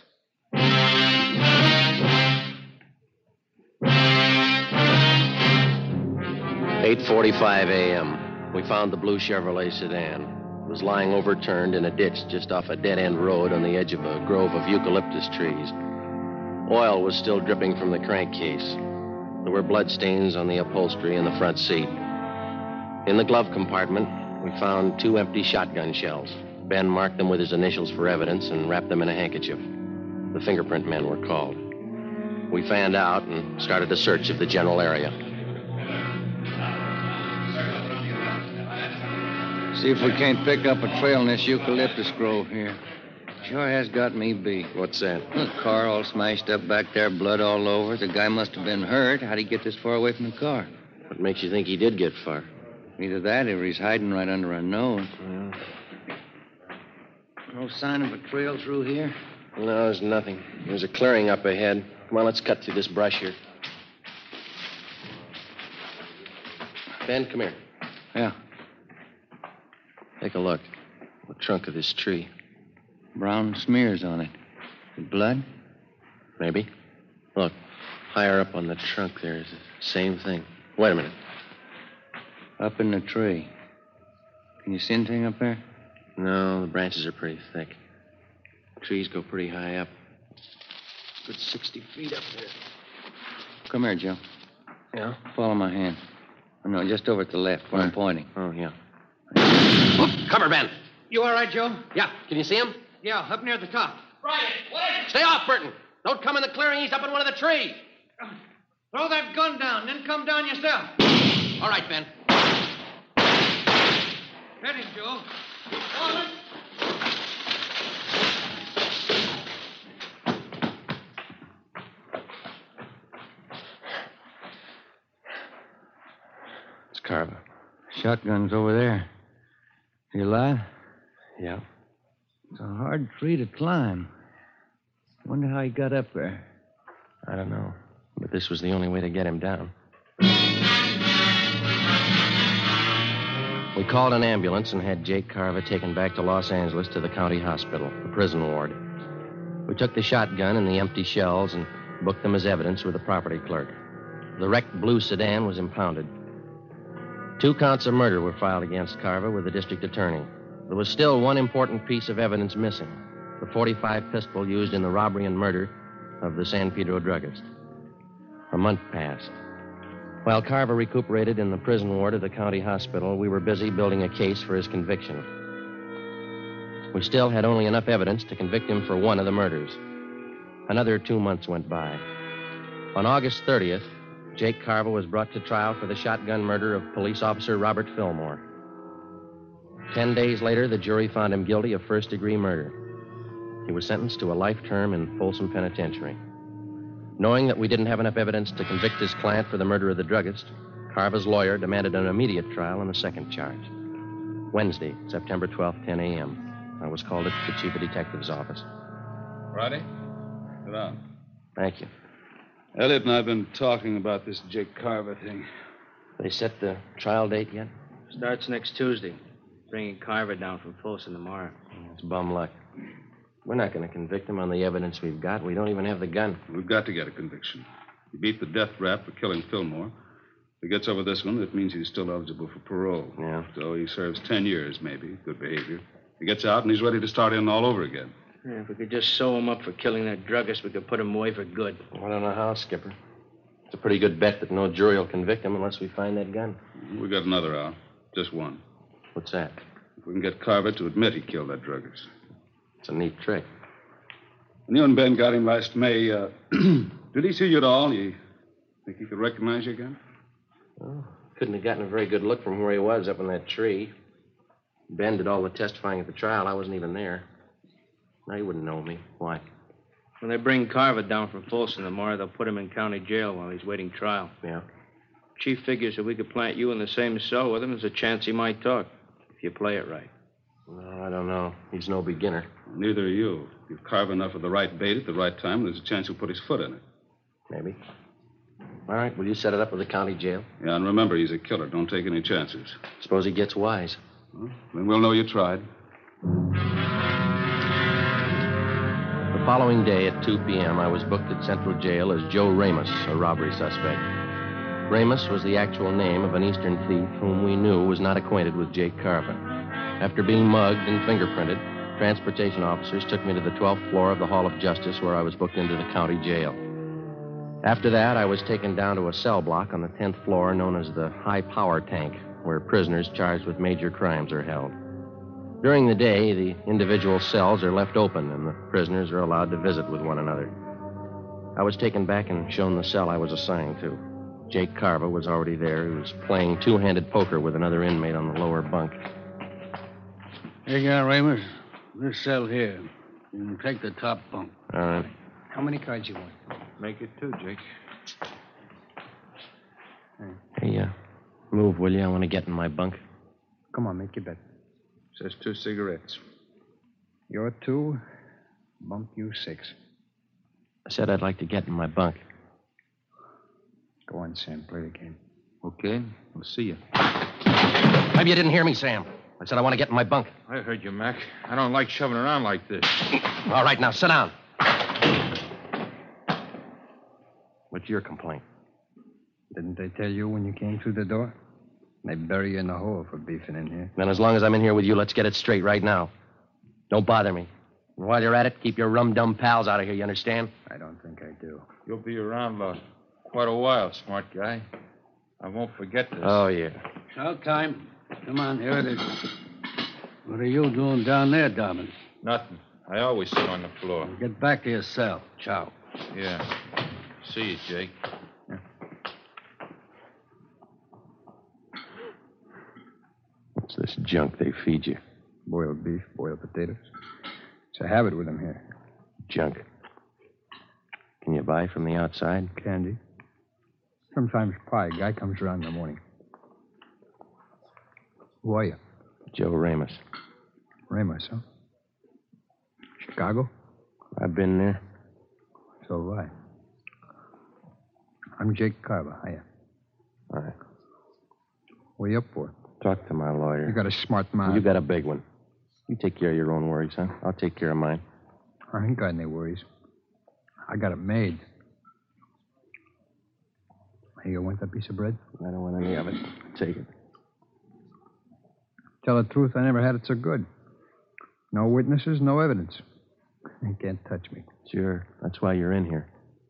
eight forty-five a.m. We found the blue Chevrolet sedan. It was lying overturned in a ditch just off a dead-end road on the edge of a grove of eucalyptus trees. Oil was still dripping from the crankcase. There were bloodstains on the upholstery in the front seat. In the glove compartment, we found two empty shotgun shells. Ben marked them with his initials for evidence and wrapped them in a handkerchief. The fingerprint men were called. We fanned out and started a search of the general area. See if we can't pick up a trail in this eucalyptus grove here. Sure has got me beat. What's that? The car all smashed up back there, blood all over. The guy must have been hurt. How'd he get this far away from the car? What makes you think he did get far? Either that or he's hiding right under our nose. Yeah. No sign of a trail through here? No, there's nothing. There's a clearing up ahead. Come on, let's cut through this brush here. Ben, come here. Yeah. Take a look. The trunk of this tree. Brown smears on it. The blood? Maybe. Look, higher up on the trunk there is the same thing. Wait a minute. Up in the tree. Can you see anything up there? No, the branches are pretty thick. Trees go pretty high up. Good sixty feet up there. Come here, Joe. Yeah? Follow my hand. Oh, no, just over to the left where I'm pointing. Oh, yeah. Whoop, come here, Ben. You all right, Joe? Yeah. Can you see him? Yeah, up near the top. Right. Stay off, Burton. Don't come in the clearing. He's up in one of the trees. Throw that gun down, then come down yourself. All right, Ben. Get him, Joe. It's Carver. Shotgun's over there. You alive? Yeah. It's a hard tree to climb. Wonder how he got up there. I don't know. But this was the only way to get him down. We called an ambulance and had Jake Carver taken back to Los Angeles to the county hospital, the prison ward. We took the shotgun and the empty shells and booked them as evidence with the property clerk. The wrecked blue sedan was impounded. Two counts of murder were filed against Carver with the district attorney. There was still one important piece of evidence missing, the forty-five pistol used in the robbery and murder of the San Pedro druggist. A month passed. While Carver recuperated in the prison ward of the county hospital, we were busy building a case for his conviction. We still had only enough evidence to convict him for one of the murders. Another two months went by. On August thirtieth, Jake Carver was brought to trial for the shotgun murder of police officer Robert Fillmore. Ten days later, the jury found him guilty of first-degree murder. He was sentenced to a life term in Folsom Penitentiary. Knowing that we didn't have enough evidence to convict his client for the murder of the druggist, Carver's lawyer demanded an immediate trial on the second charge. Wednesday, September twelfth, ten a.m. I was called at the chief of detective's office. Friday? Sit down. Thank you. Elliot and I have been talking about this Jake Carver thing. They set the trial date yet? Starts next Tuesday. Bringing Carver down from Folsom tomorrow. It's bum luck. We're not going to convict him on the evidence we've got. We don't even have the gun. We've got to get a conviction. He beat the death rap for killing Fillmore. If he gets over this one, it means he's still eligible for parole. Yeah. So he serves ten years, maybe. Good behavior. He gets out and he's ready to start in all over again. Yeah, if we could just sew him up for killing that druggist, we could put him away for good. I don't know how, Skipper. It's a pretty good bet that no jury will convict him unless we find that gun. We got another out. Just one. What's that? If we can get Carver to admit he killed that druggist. It's a neat trick. When you and Ben got him last May, uh, did he see you at all? You think he could recognize you again? Well, couldn't have gotten a very good look from where he was up in that tree. Ben did all the testifying at the trial. I wasn't even there. Now, he wouldn't know me. Why? When they bring Carver down from Folsom tomorrow, they'll put him in county jail while he's waiting trial. Yeah. Chief figures if we could plant you in the same cell with him, there's a chance he might talk, if you play it right. No, I don't know. He's no beginner. Neither are you. Give Carver enough of the right bait at the right time, there's a chance he'll put his foot in it. Maybe. All right, will you set it up with the county jail? Yeah, and remember, he's a killer. Don't take any chances. Suppose he gets wise. Well, then we'll know you tried. The following day at two p.m., I was booked at Central Jail as Joe Ramos, a robbery suspect. Ramos was the actual name of an Eastern thief whom we knew was not acquainted with Jake Carver. After being mugged and fingerprinted, transportation officers took me to the twelfth floor of the Hall of Justice, where I was booked into the county jail. After that, I was taken down to a cell block on the tenth floor known as the High Power Tank, where prisoners charged with major crimes are held. During the day, the individual cells are left open, and the prisoners are allowed to visit with one another. I was taken back and shown the cell I was assigned to. Jake Carver was already there. He was playing two-handed poker with another inmate on the lower bunk. Here you are, Ramos. This cell here. You can take the top bunk. All right. How many cards you want? Make it two, Jake. Hey, uh, move, will you? I want to get in my bunk. Come on, make your bet. Says two cigarettes. You're two. Bunk you six. I said I'd like to get in my bunk. Go on, Sam. Play the game. Okay. We'll see you. Maybe you didn't hear me, Sam. I said I want to get in my bunk. I heard you, Mac. I don't like shoving around like this. All right, now sit down. What's your complaint? Didn't they tell you when you came through the door? They bury you in the hole for beefing in here. Then as long as I'm in here with you, let's get it straight right now. Don't bother me. And while you're at it, keep your rum-dum pals out of here, you understand? I don't think I do. You'll be around for quite a while, smart guy. I won't forget this. Oh, yeah. Shout time. Come on, here it is. What are you doing down there, Dobbins? Nothing. I always sit on the floor. Get back to your cell. Ciao. Yeah. See you, Jake. What's this junk they feed you? Boiled beef, boiled potatoes. It's a habit with them here. Junk. Can you buy from the outside? Candy. Sometimes pie. Guy comes around in the morning. Who are you? Joe Ramos. Ramos, huh? Chicago? I've been there. So have I. I'm Jake Carver. Hiya. All right. What are you up for? Talk to my lawyer. You got a smart mouth. You got a big one. You take care of your own worries, huh? I'll take care of mine. I ain't got any worries. I got it made. Hey, you want that piece of bread? I don't want any of it. Take it. Tell the truth, I never had it so good. No witnesses, no evidence. You can't touch me. Sure. That's why you're in here.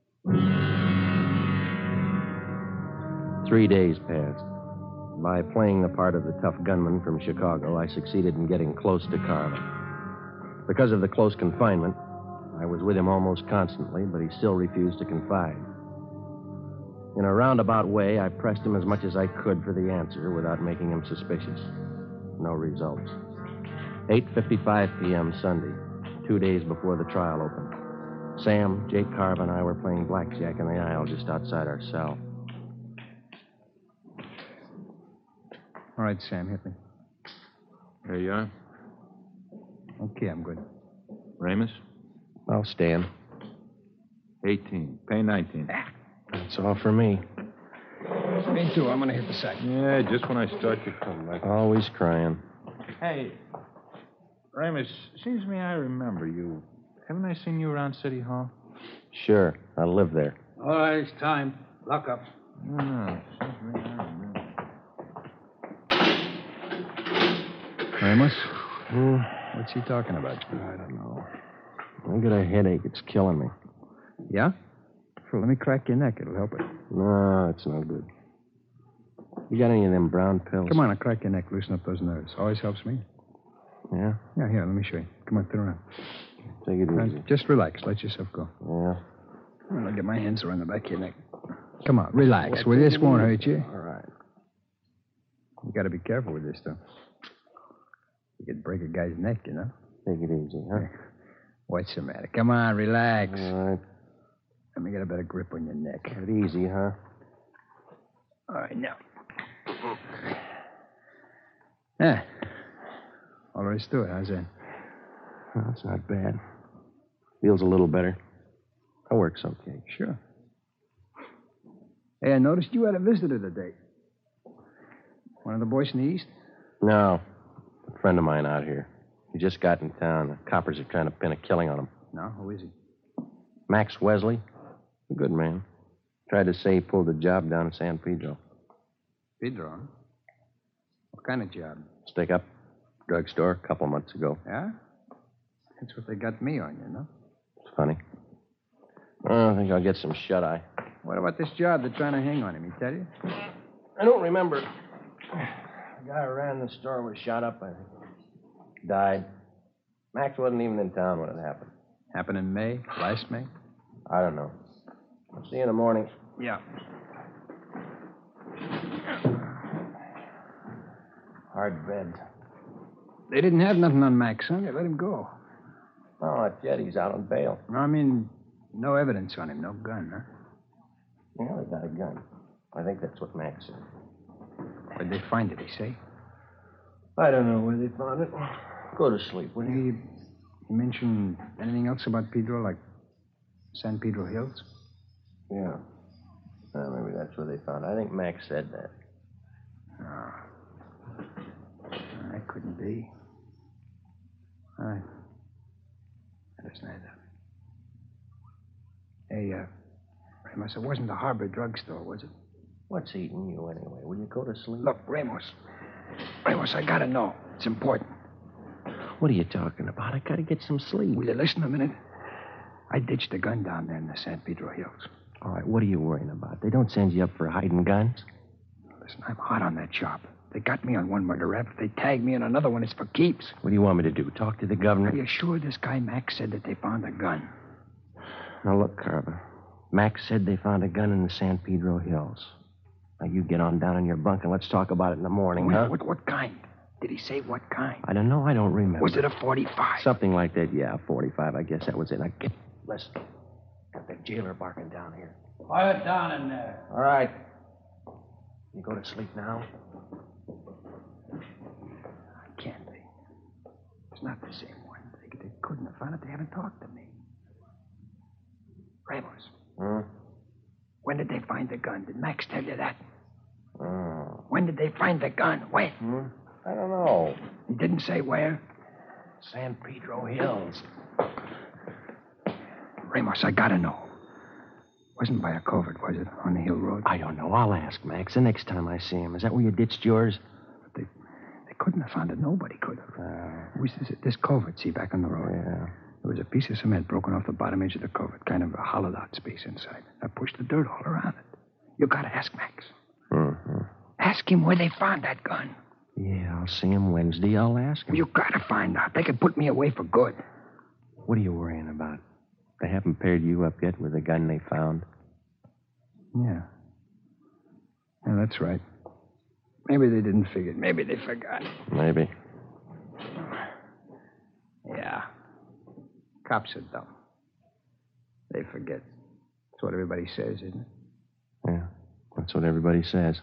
Three days passed. By playing the part of the tough gunman from Chicago, I succeeded in getting close to Carver. Because of the close confinement, I was with him almost constantly, but he still refused to confide. In a roundabout way, I pressed him as much as I could for the answer without making him suspicious. No results. eight fifty-five p.m. Sunday, two days before the trial opened. Sam, Jake Carver, and I were playing blackjack in the aisle just outside our cell. All right, Sam, hit me. There you are. Okay, I'm good. Ramos? I'll stand. eighteen. Pay nineteen. That's all for me. Me too. I'm going to hit the sack. Yeah, just when I start to collect. Always crying. Hey, Ramos, seems to me I remember you. Haven't I seen you around City Hall? Sure. I live there. All right, it's time. Lock up. No, seems to me I remember. Ramos? What's he talking about? I don't know. I got a headache. It's killing me. Yeah? Well, let me crack your neck. It'll help it. No, it's no good. You got any of them brown pills? Come on, I'll crack your neck. Loosen up those nerves. Always helps me. Yeah? Yeah, here, let me show you. Come on, turn around. Take it Now, easy. just relax. Let yourself go. Yeah? I'll get my hands around the back of your neck. Come on, relax. Well, this won't hurt you. All right. You got to be careful with this stuff. You could break a guy's neck, you know? Take it easy, huh? What's the matter? Come on, relax. All right. Let me get a better grip on your neck. Take it easy, huh? All right, now. Yeah. All there is to it. How's that? Oh, that's not bad. Feels a little better. That works okay. Sure. Hey, I noticed you had a visitor today. One of the boys in the East? No. A friend of mine out here. He just got in town. The coppers are trying to pin a killing on him. No? Who is he? Max Wesley. A good man. Tried to say he pulled a job down in San Pedro. Pedro, huh? What kind of job? Stick up. Drugstore a couple months ago. Yeah? That's what they got me on, you know? It's funny. Oh, I think I'll get some shut-eye. What about this job they're trying to hang on him? He tell you? I don't remember. The guy who ran the store was shot up, I think. Died. Max wasn't even in town when it happened. Happened in May? Last May? I don't know. I'll see you in the morning. Yeah. Hard bed. They didn't have nothing on Max, huh? They let him go. Oh, not yet. He's out on bail. No, I mean, no evidence on him. No gun, huh? Yeah, they got a gun. I think that's what Max said. Where'd they find it, he say? I don't know where they found it. Go to sleep, will you? He, he mentioned anything else about Pedro, like San Pedro Hills? Yeah. Well, maybe that's where they found it. I think Max said that. No. That couldn't be. All right. That isn't either. Hey, uh, Ramos, it wasn't the Harbor drugstore, was it? What's eating you anyway? Will you go to sleep? Look, Ramos. Ramos, I gotta know. It's important. What are you talking about? I gotta get some sleep. Will you listen a minute? I ditched a gun down there in the San Pedro Hills. All right, what are you worrying about? They don't send you up for hiding guns? Listen, I'm hot on that job. They got me on one murder rap. If they tag me on another one, it's for keeps. What do you want me to do? Talk to the governor? Are you sure this guy Max said that they found a gun? Now, look, Carver. Max said they found a gun in the San Pedro Hills. Now, you get on down in your bunk and let's talk about it in the morning, Oh, huh? What, what kind? Did he say what kind? I don't know. I don't remember. Was it a forty-five? Something like that, yeah, forty-five. I guess that was it. Now, get... Listen. Got that jailer barking down here. Quiet down in there. All right. You go to sleep now? Can't be. It's not the same one. They, they couldn't have found it. They haven't talked to me. Ramos. Hmm? When did they find the gun? Did Max tell you that? Oh. When did they find the gun? When? Hmm? I don't know. He didn't say where? San Pedro Hills. Ramos, I gotta know. Wasn't by a covert, was it? On the Hill Road? I don't know. I'll ask Max the next time I see him. Is that where you ditched yours? But they, they couldn't have found it. Nobody could have. Uh, it was this, this covert, see, back on the road. Yeah. There was a piece of cement broken off the bottom edge of the covert, kind of a hollowed-out space inside. I pushed the dirt all around it. You gotta ask Max. Mm-hmm. Ask him where they found that gun. Yeah, I'll see him Wednesday. I'll ask him. You gotta find out. They could put me away for good. What are you worrying about? They haven't paired you up yet with the gun they found? Yeah. Yeah, that's right. Maybe they didn't figure it. Maybe they forgot. Maybe. Yeah. Cops are dumb. They forget. That's what everybody says, isn't it? Yeah, that's what everybody says.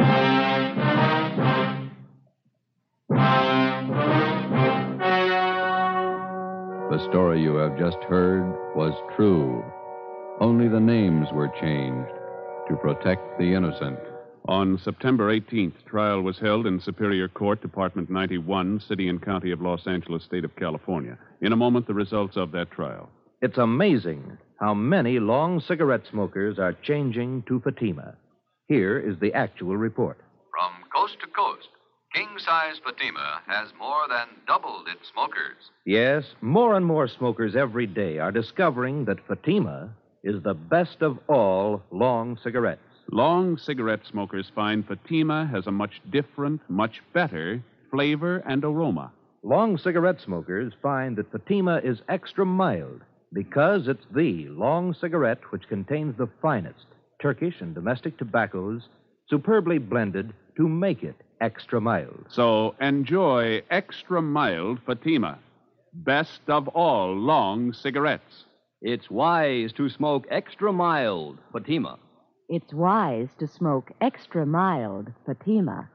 The story you have just heard was true. Only the names were changed to protect the innocent. On September eighteenth, trial was held in Superior Court, Department ninety-one, City and County of Los Angeles, State of California. In a moment, the results of that trial. It's amazing how many long cigarette smokers are changing to Fatima. Here is the actual report. From coast to coast, king-size Fatima has more than doubled its smokers. Yes, more and more smokers every day are discovering that Fatima is the best of all long cigarettes. Long cigarette smokers find Fatima has a much different, much better flavor and aroma. Long cigarette smokers find that Fatima is extra mild because it's the long cigarette which contains the finest Turkish and domestic tobaccos superbly blended to make it extra mild. So enjoy extra mild Fatima, best of all long cigarettes. It's wise to smoke extra mild Fatima. It's wise to smoke extra mild Fatima.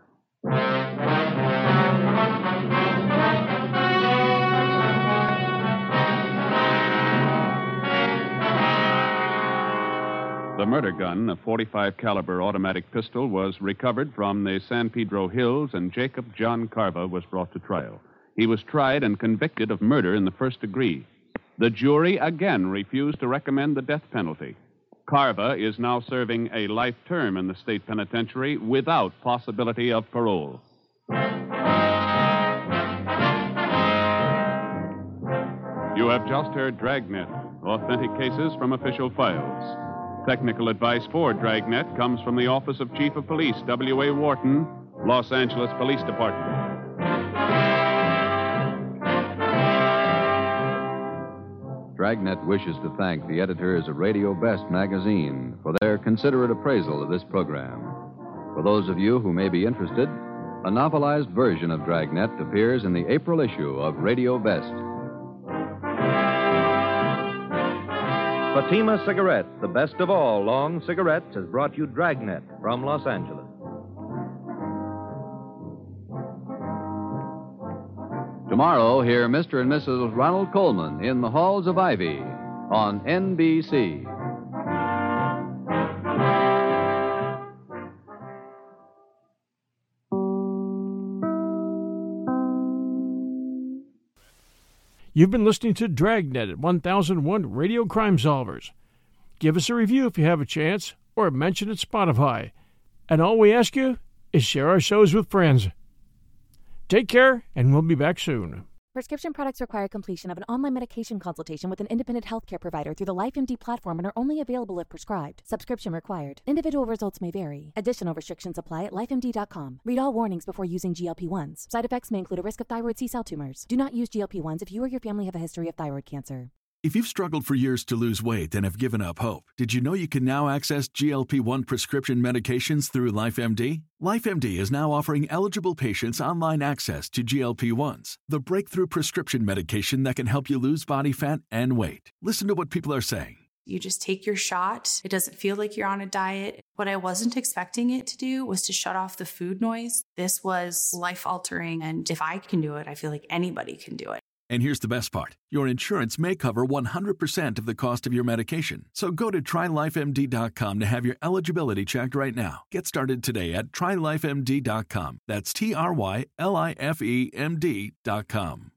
The murder gun, a forty-five caliber automatic pistol, was recovered from the San Pedro Hills, and Jacob John Carva was brought to trial. He was tried and convicted of murder in the first degree. The jury again refused to recommend the death penalty. Carva is now serving a life term in the state penitentiary without possibility of parole. You have just heard Dragnet, authentic cases from official files. Technical advice for Dragnet comes from the Office of Chief of Police, W A. Wharton, Los Angeles Police Department. Dragnet wishes to thank the editors of Radio Best magazine for their considerate appraisal of this program. For those of you who may be interested, a novelized version of Dragnet appears in the April issue of Radio Best. Fatima Cigarette, the best of all long cigarettes, has brought you Dragnet from Los Angeles. Tomorrow, hear Mister and Missus Ronald Coleman in the Halls of Ivy on N B C. You've been listening to Dragnet at one thousand one Radio Crime Solvers. give us a review if you have a chance, or mention it Spotify. And all we ask you is share our shows with friends. Take care, and we'll be back soon. Prescription products require completion of an online medication consultation with an independent healthcare provider through the LifeMD platform and are only available if prescribed. Subscription required. Individual results may vary. Additional restrictions apply at life M D dot com. Read all warnings before using G L P ones. Side effects may include a risk of thyroid C-cell tumors. Do not use G L P ones if you or your family have a history of thyroid cancer. If you've struggled for years to lose weight and have given up hope, did you know you can now access G L P one prescription medications through LifeMD? LifeMD is now offering eligible patients online access to G L P ones, the breakthrough prescription medication that can help you lose body fat and weight. Listen to what people are saying. You just take your shot. It doesn't feel like you're on a diet. What I wasn't expecting it to do was to shut off the food noise. This was life-altering, and if I can do it, I feel like anybody can do it. And here's the best part. Your insurance may cover one hundred percent of the cost of your medication. So go to try life M D dot com to have your eligibility checked right now. Get started today at try life M D dot com. That's T R Y L I F E M D dot com.